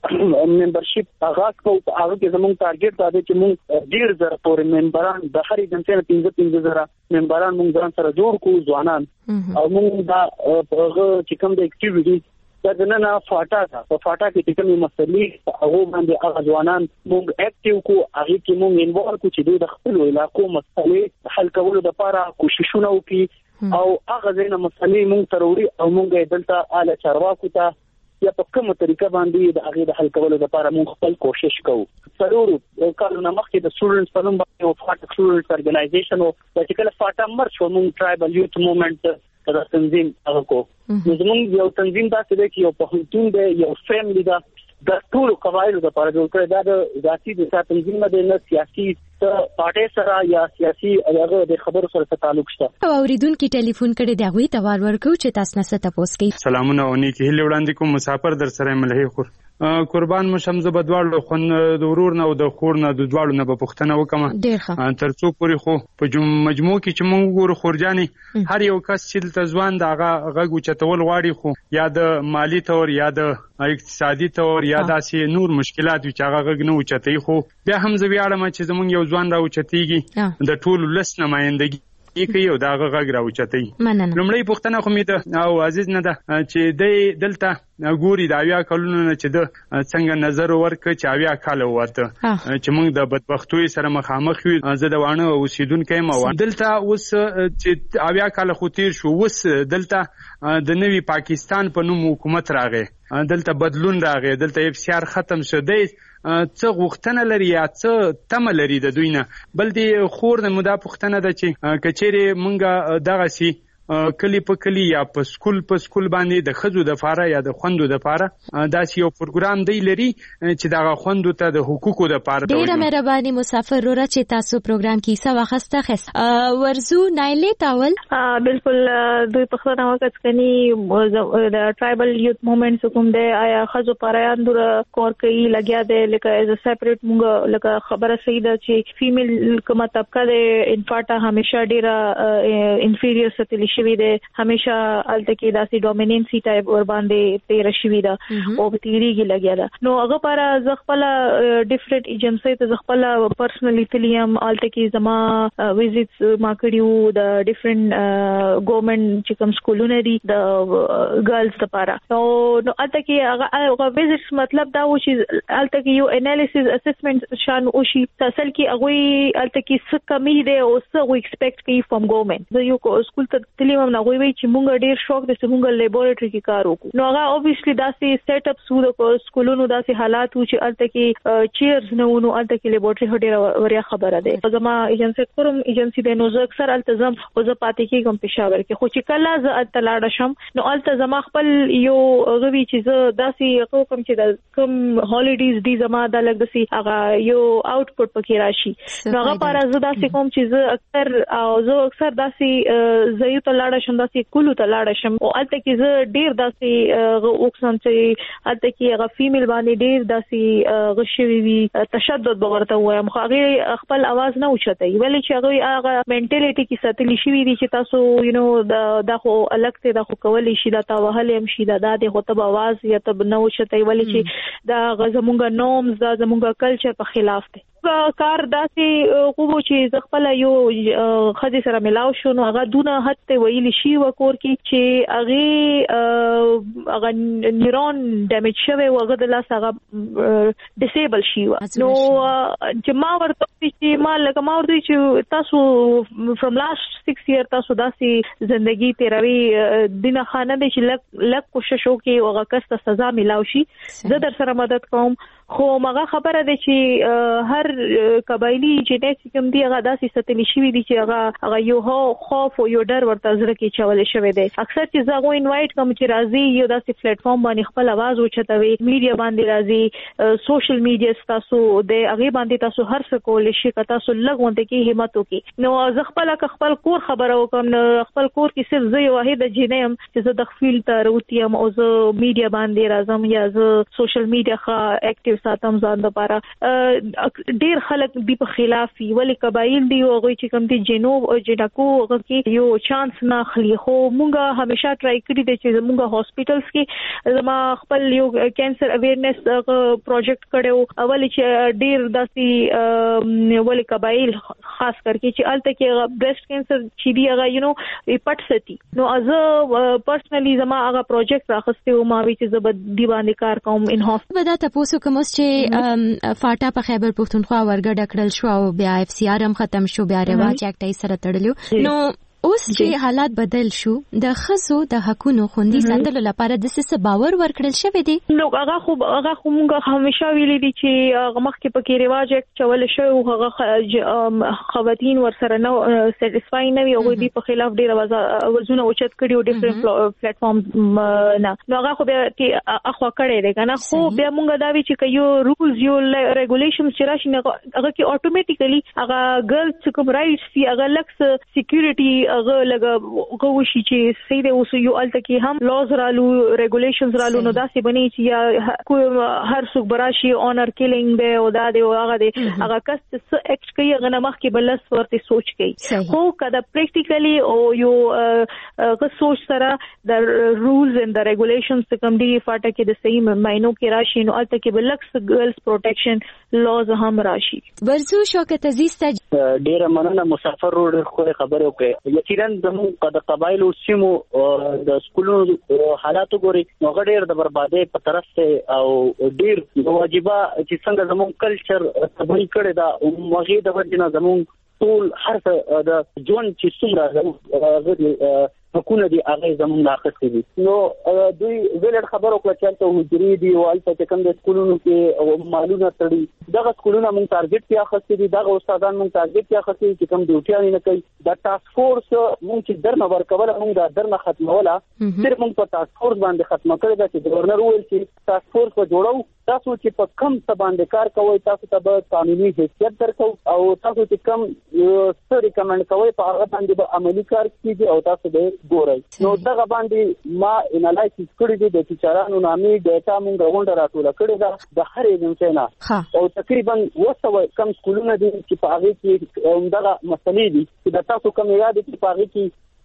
د ممبرشپ هغه کو هغه کې زموږ ټارګټ دا دی چې موږ ډیر زره پورې ممبران د هرې جنسي پنځه پنځه زره ممبران موږ ځان سره جوړ کړو ځوانان او موږ دا هغه چې کوم د اکټیویټي دا د نن فاټا دا په فاټا کې چې کومې مسلې هغه باندې هغه ځوانان موږ اکټیو کو هغه کې موږ انوالو کو چې د خپل علاقو مسلې حل کولو لپاره کوششونه وکړي او هغه ځینې مسلې موږ تروړي او موږ دلته اله چارواکو ته یا په کومه طریقه باندې د هغه د حل کولو لپاره موږ خپل کوشش کوو. ضرور کله مخکې د سټوډنټس په نوم باندې او فاټا سټوډنټس ارګنایزیشن او چې کله فاټا مرچ موږ ټرایبل یوت موومېنټ د تنظیم هغه کو زموږ یو تنظیم تاسو دی چې یو په هوتون دی یو فیملی دا د ټول قبایلو لپاره جوړ کړی دا د ذاتي د تنظیم نه سیاسي پارټي سره یا سیاسي هغه د خبرو سره تعلق شته. اوریدونکو ټلیفون کړي دا غوي توار ورکو چې تاسو نه ست تاسو کوي. سلامونه او نیکی هله وړاندې کوم مسافر در سره ملهي خور قربان مشم زه بدواړو خو د ورور نه او د خور نه د دواړو نه په پښتنه وکم تر څو پوری خو په مجموع کې چې مونږ ګورو خورجاني هر یو کس چې د ځوان د هغه غږ چتول غواړي خو یا د مالی تور یا د اقتصادي تور یا داسې نور مشکلات چې هغه غږ نه اوچتای خو بیا هم زه ویاړم چې زمونږ یو ځوان را اوچتيږي د ټولو لس نمائندګي کې یو دا غږ را اوچتای لومړی پښتنه خو می ته او عزیز نه ده چې د دلته ګوري دا بیا کلونه نه چې د څنګه نظر ورک چې بیا کال ورته چې موږ د بدبختوي سره مخامخ یو زه د وانه اوسیدونکو ما دلته اوس چې بیا کال خو تیر شو اوس دلته د نوي پاکستان په نوم حکومت راغی دلته بدلون راغی دلته اف سی آر ختم شو دی څه غوښتنه لري یا څه تمه لري د دوی نه بل دی خور د مدا پښتنه ده چې کچېره مونږه دغه سي کلی په کلی یا په سکول په سکول باندې د خزو د فاره یا د خوندو د فاره دا یو پروګرام دی لري چې دا خوندو ته د حقوقو د فاره ډیره مهرباني مسافر را چې تاسو پروګرام کې څه وخت خست ورزو نایله تاول بالکل دوی په خپل وخت کې د ټرایبل یوت موومېنټ کوم دی آیا خزو پرایان دور کور کوي لګیا دی لکه از ا سیپریټ موږ لکه خبره صحیح ده چې فیمیل کومه طبقه ده انفاټا همیشه ډیره انفیریور ستلی شوی دی همیشه الته کې داسې ډومیننسي ټایپ ور باندې تیر شوی دا او تیریږي لګیا دا نو هغه پر ز خپل ډیفرنٹ ایجنسی ته خپل پرسنلی تلیم الته کې زما ویزټس ما کړیو د ډیفرنٹ ګورنمنت چې کوم سکولونه دي د ګرلز لپاره نو نو الته کې هغه ویزټس مطلب دا و چې الته کې یو انالیسس اسسمنت شان او شي اصل کې هغه الته کې څه کمی دی او څه وو ایکسپیکټ کوي فرام ګورنمنت زه یو سکول ته تلیم نه غوي وي چې مونږ ډیر شوق د څنګه لیبورټری کې کار وکړو نو هغه اوبویسلی داسې سیټ اپ سو د سکولونو داسې حالات و چې الته کې چیرز نه ونو الته کې لیبورټری هډه وریا خبره ده زما ایجنسی کوم ایجنسی د نو زه اکثر التزام او زه پاتې کېږم پېښور کې خو چې کله زه الته لاړ شم نو الته زما خپل یو غوي چې زه داسې کوم چې د کوم هالیډیز دی زما د لګ داسې هغه یو آوټپوټ پکې راشي نو هغه پر زه داسې کوم چې زه اکثر او زه اکثر داسې زه ته لاړ شم داسې کولو ته لاړ شم او الته کې زه ډیر داسې اوکسن چې الته کې هغه فیمیل باندې ډیر داسې غشوي وي تشدد ورته وایم خو هغه خپل आवाज نه اوچتای ولې چې هغه هغه منټالیټي کې ساتلی شي دي چې تاسو یو نو دا خو الګ ته دا خو کولی شي دا تا وهل هم شي دا د خو ته आवाज یا ته نه اوچتای ولې چې دا زمونږ نورمز دا زمونږ کلچر په خلاف دی کار داسې خو چې ز خپل یو خدي سره ملاو شو نو هغه دونه حد ته ویل شي وکور کې چې هغه هغه نیورون ډیمیج شوی او هغه د لاس هغه ډیسیبل شي نو چې ما ورته چې ما لکه ما ورته چې تاسو فرام لاست سکس ایئر تاسو داسې ژوندۍ تیروي دینه خانه دې چې لک لک کوشش وکي او هغه کس ته سزا ملاو شي زه در سره مدد کوم خو مغه خبره ده چې هر قبایلی جنټیک کوم دی هغه داسې ستلی شوی دی چې هغه هغه یو هو خوف او یو ډر ورته زړه کې چول شوی دی اکثر چې زه غو انوایټ کوم چې راځي یو داسې پلیټ فارم باندې خپل आवाज اوچتوي میډیا باندې راځي سوشل میډیا تاسو د هغه باندې تاسو هر څه کول شي که تاسو لګونته کې همت وکي نو زه خپل خپل کور خبره وکم نو خپل کور کې صرف زه یو واحده جنیم چې زه د خپل تر وتیم او زه میډیا باندې راځم یا زه سوشل میډیا ښه اکټیو ساتم ځان لپاره ډیر خلک دی په خلاف وی ولې قبایل دی او غوي چې کوم دی جنوب او جنکو هغه کې یو چانس نه خلی خو مونږه همیشه ټرای کړی دی چې مونږه هاسپټلز کې زما خپل یو کینسر اویرنس پروجیکټ کړو اول چې ډیر داسي ولې قبایل خاص کر کې چې الته کې بریسټ کینسر چې دی هغه یو نو پټ ستی نو از پرسنلی زما هغه پروجیکټ راخسته او ما وی چې زه به دی باندې کار کوم ان هاف بدا تاسو کوم چې فاټا په خیبر پښتونخوا ورګډ کړل شو او بیا اف سی آر هم ختم شو بیا رواج اکټ یې سره تړلیو نو اوس چې حالات بدل شو د خزو د حقونو خوندي ساتلو لپاره د څه باور ورکړل شوی دی نو هغه خو هغه خو موږ همیشه ویلي دي چې هغه مخکې پکې رواج چول شو هغه خواتین ورسره نو سټیسفای نه وي او د په خلاف ډیر وزونه اوچت کړي او ډیفرنٹ پلیټ فارم نه نو هغه خو بیا کې اخوا کړي دی کنه خو بیا موږ دا وی چې یو رولز یو ریګولیشنز چې راشي هغه کې اتوماتیکلی هغه ګرلز کوم رائټس دی هغه لکس سکیورټي هغه لګه غوښي چې سیده اوس یو الته کې هم لاز رالو ریګولیشنز رالو نو داسې بني چې یا هر څوک براشي اونر کیلینګ دی او دا دی او هغه دی هغه کس څه اکټ کوي هغه نه مخکې بلس ورته سوچ کوي خو کدا پریکټیکلی او یو هغه سوچ سره د رولز اند د ریګولیشنز کوم دی فاټه کې د صحیح ماینو کې راشي نو الته کې بلکس ګرلز پروټیکشن لاز هم راشي ورزو شوکت عزیز ته ډیره مننه مسافر روډ خو خبره وکړه یقینا زموږ د قبایلو سیمو د سکولونو حالاتو ګوري نو غډیر د بربادۍ په طرف ته او ډیر واجبہ چې څنګه زموږ کلچر تبلیغ کړي دا مغې د وجنه زموږ ټول هر څه د جون چې څومره غوډي حکومت دی هغه زموږ ناقص دي نو دوی ویلډ خبرو کړه چې هجري دی او البته کوم د سکولونو کې معلومات تړي دغه سکولونه موږ ټارګټ کیا خسته دي دغه استادان موږ ټارګټ کیا خسته چې کوم ډیوټي نه کوي د ټاسک فورس موږ چې درنه ورکول موږ د درنه ختموله صرف موږ په ټاسک فورس باندې ختمه کړی دا چې گورنر ویل چې ټاسک فورس په جوړو تاسو چې په کم څه باندې کار کوئ تاسو ته به قانوني حیثیت درکو او تاسو چې کم څه ریکمند کوئ په هغه باندې به عملی کار کیږي او تاسو به ګورئ نو دغه باندې ما انالایسس کړی دی د ټیچرانو نامي ډیټا موږ غونډه راټوله کړې ده د هر ایجنسی نه او تقریبا وسو کم سکولونه دي چې په هغه کې دغه مسلې دي چې تاسو کوم یاد دي چې په هغه کې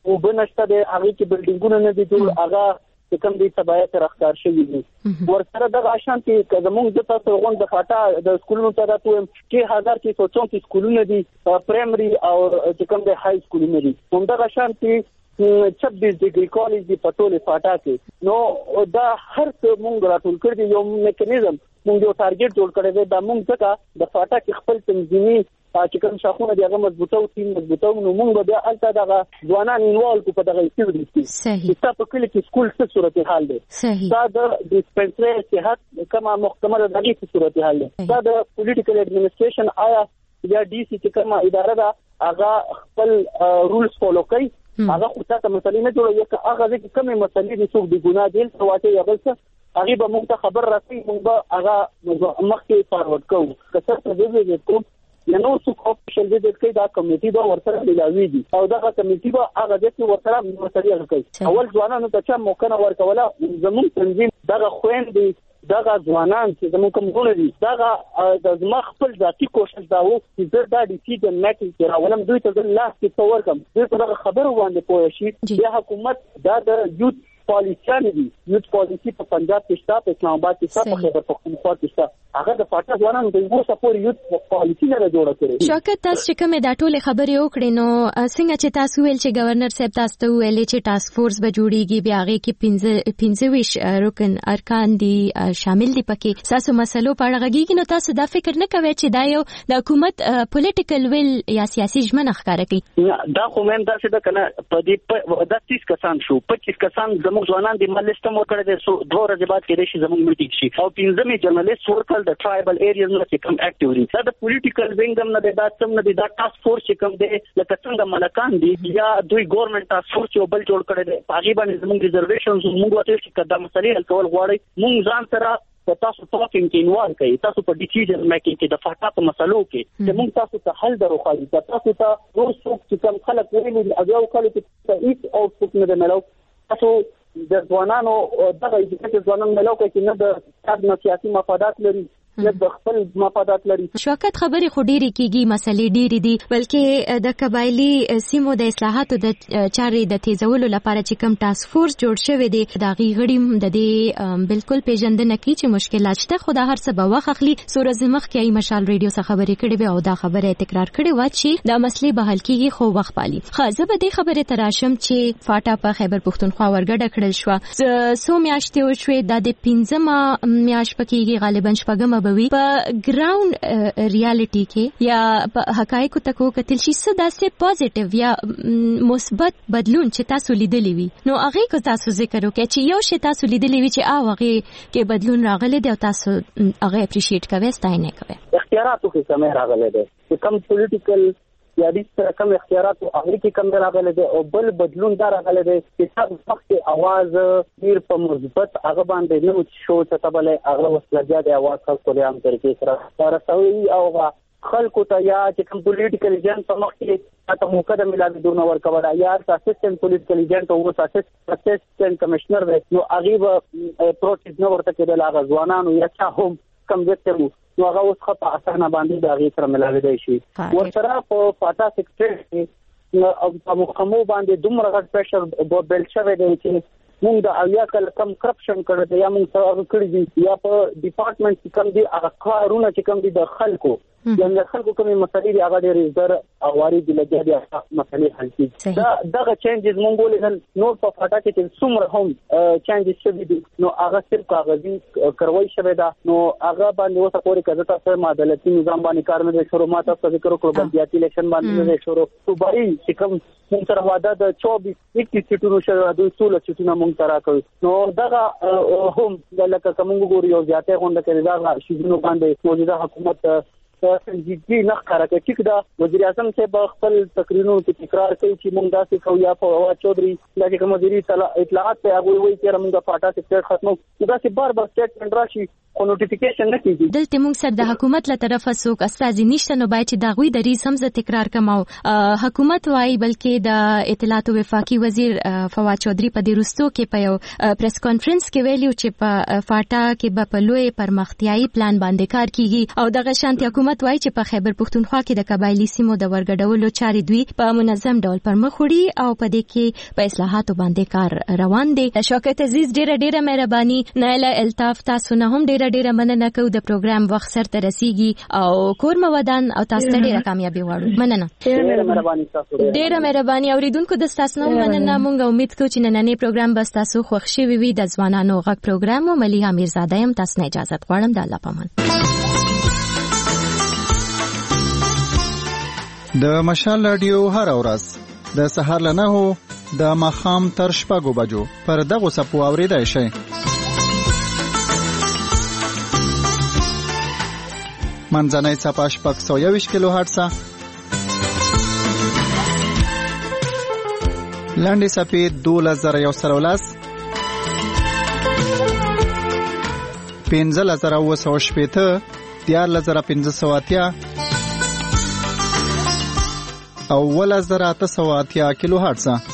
وبنشته د هغه کې بلډینګونه نه دي جوړ هغه کوم دي تبعات راخکار شوی دي ورسره د آشانتي زموږ د تاسو غون د فاټا د سکولونو ته راټول چې هزار کې سوچون کې سکولونه دي پرایمري او کوم د های سکولونه دي هم د آشانتي छब्बीस डिग्री कॉलेज دی پټوله فاټا کې نو دا هر څه مونږ راټول کړی یو میکانیزم مونږ یو ټارګټ جوړ کړی دی دا مونږ څنګه د فاټا کې خپل تنظیمي چې کوم شاخونه دی هغه مضبوطو تیم مضبوطو نو مونږ بیا الته دغه ځوانان انوالو کو په دغه ایکټیویټیز کې صحیح تاسو کله کې سکول څه صورت حال دی دا د ډیسپنسری صحت کومه محکمه د دغه څه صورت حال دی دا د پولیټیکل اډمنسټریشن آیا یا ډي سي چې کومه اداره ده هغه خپل رولز فالو کوي هغه خو تاسو مسلې نه جوړوي چې هغه ځکه کومه مسلې دي څوک دی ګناه دي څه واته یا بل څه هغه به موږ ته خبر راکړي موږ به هغه مخکې فارورډ کوو که څه څه دې کوم نو څوک اپشن دې د کې دا کمیټي به ورسره ملاوي دي او دا کمیټي به هغه د ورسره مسلې کوي اول ځوانانو ته چې موقع ورکوله زموږ تنظیم دغه خويندې دغه ځوانان چې زموږ کومونه دي دغه د زما خپل ذاتي کوشش دا وو چې دا د سیډن میټل چې راولم دوی ته د لاس کې څور کم دوی ته خبر وړاندې پوه شي د حکومت دا د یوت پالیسیان دي یوت پالیسی په پنجاب کې شته په اسلام آباد کې شته په خیبر پختونخوا کې شته هغه د فاټا ځوانانو د یو سپور یوت پالیسی نه جوړه کړې شوکت تاسو چې کومه دا ټوله خبرې وکړې نو څنګه چې تاسو ویل چې گورنر صاحب تاسو ته ویل چې ټاسک فورس به جوړیږي بیا هغه کې پنځه پنځه ویش رکن ارکان دي شامل دي پکې تاسو مسلو په اړه غږیږي نو تاسو دا فکر نه کوئ چې دا یو د حکومت پولیټیکل ویل یا سیاسي ژمنه ښکاره کوي دا خو مې دا څه ده کنه په دې د تیس کسان شو پچیس کسان زموږ ځوانان د مالستم ورکړه د دوه ورځې بعد کې شي زموږ میټینګ شي او پنځمه جرنالیست ورکل د ټرایبل ایریاز نه چې کوم اکټیو دي دا د پولیټیکل وینګم نه د داتم نه د ټاسک فورس چې کوم دی لکه څنګه ملکان دي یا دوی ګورنمنت ټاسک فورس یو بل جوړ کړی دی هغه باندې زموږ ریزرویشنز موږ وته چې کدا مسلې حل کول غواړي موږ ځان سره تاسو ټاکینګ کې انوالو کوي تاسو په ډیسیژن میکینګ کې د فاټا په مسلو کې چې موږ تاسو ته حل درو خالي تاسو ته نور څوک چې کوم خلک ویلي هغه کله چې هیڅ او څوک نه ملو تاسو د ځوانانو دغه چې ځوانان ملو کوي چې نه د شاد نه سیاسي مفادات لري یا د خپل مفادات لري شوکت خبرې خو ډېری کیږي مسلې ډېری دي بلکې د قبایلی سیمو د اصلاحاتو د چارې د تیزولو لپاره چې کوم ټاسک فورس جوړ شوی دی دا غي غړي د دې بالکل پیژندنه کوي چې مشکلات شته خو دا هر څه به وخت اخلي سورز مخ کې ای مشال ریډیو څخه خبرې کړې او دا خبره تکرار کړې و چې دا مسلې به حل کیږي خو وخت پالي خاصه به دې خبره تراشم چې فاټا په خیبر پختونخوا ورګډه کړل شو سو میاشتې وشوي د پنځمه میاشت پکېږي غالبا شپږمه بوي په ګراوند ریالټي کې یا په حقایقو تکو کتل شي څه داسې پوزټیو یا مثبت بدلون چې تاسو لیدلی وي نو هغه کو تاسو ذکر وکړئ چې یو شی تاسو لیدلی وي چې او هغه کې بدلون راغلی دی او تاسو هغه اپریشیټ کوئ ستاینه کوئ اختیاراتو کې سمې راغلي دي کوم پولیټیکل یا د سره کوم اختیارات او هغه کې کوم راغلي دي او بل بدلون دا راغلي دي چې تاسو وخت आवाज ډیر په مثبت هغه باندې نو شو ته تبلې هغه وسلګیا د आवाज خلکو لري هم طریقې سره رسوي او خلکو ته یا چې کوم پولیټیکل ایجنټ په مخ کې تاسو مقدمه ملابي دونه ورکوړه یا اسسټنټ پولیټیکل ایجنټ او اسسټنټ کمشنر نو هغه پروټیز نو ورته کېدل هغه ځوانانو یا چا هم کم وکړو نو هغه اوس په اسانه باندې د هغه سره ملاوي دی شي ورسره په فاټا سیکټر کې او په مخمو باندې دومره غټ پریشر بو بل شوی دی چې موږ د اویا کل کم کرپشن کړی دی یا موږ سره کړی دی یا په ډپارټمنټ کې کم دي هغه کارونه چې کم دي د خلکو یعنی خلکو کومې مسلې دی هغه ډېر زر اواري دی لګیا دي مسلې حل کیږي دا دغه چینجز مونږ ولې نو په فاټا کې چې څومره هم چینجز شوي دي نو هغه صرف کاغذي کاروي شوی دا نو هغه باندې اوسه پورې کزه تاسو ما عدالتي نظام باندې کار نه شروع ما تاسو ذکر وکړو بلدیاتي الیکشن باندې نه شروع صوبایي چې کوم موږ سره واده د چوبیس اکیس سیټونو شوه د ټول سیټونو موږ سره کوي نو دغه هم د لکه کوم ګوري او ځاتې غونډه کوي دا شیزونو باندې موجوده حکومت سنجیدګي نه ښکاره کوي چې دا وزیر اعظم صاحب خپل تقریرونو کې تکرار کوي چې موږ داسې کوو یا په هوا چودري دا چې کوم وزیر اطلاعات ته هغه وایي چې موږ فاټا سیکټر ختمو دا چې بار بار سټیټمنټ راشي خو نوټیفیکیشن نه کیږي دلته موږ سره د حکومت له طرفه څوک استازي نشته نو باید چې دا غوي د ریس هم تکرار کماو حکومت وايي بلکې د اطلاعات او وفاقي وزیر فواد چودري په دې رستو کې په یو پریس کانفرنس کې ویلو چې په فاټا کې به په لوی پرمختیايي پلان باندې کار کیږي او دغه شانتي حکومت معلومات وایي چې په خیبر پښتونخوا کې د قبایلی سیمو د ورګډولو چارې دوی په منظم ډول پر مخ وړي او په دې کې په اصلاحاتو باندې کار روان دی. شوکت عزیز ډیره ډیره مهرباني. نایله الطاف تاسو نه هم ډیره ډیره مننه کوو د پروګرام وخت سره رسیږي او کور مودان او تاسو ته ډیره کامیابی غواړو. مننه. ډیره مهرباني تاسو. ډیره مهرباني. اوریدونکو د تاسو نه مننه. مونږ امید کوو چې نننې پروګرام به تاسو خوښ شي وي. د ځوانانو غږ پروګرام او ملي امیرزاده يم. تاسو نه اجازه غواړم. د الله پامان. د مشال رادیو هر ورځ د سهار له نهو د ماښام تر شپږو بجو پر دغه سپو اوریدای شئ. منځنۍ څپه شپږ سوه یوویشت کیلو هرټزه، لنډې څپې دولس زره یو سل او لس، پنځلس زره اووه سوه شپېته، دیارلس زره پنځه سوه اتیا او اوولس زره اته سوه اتیا کیلو هرټزه.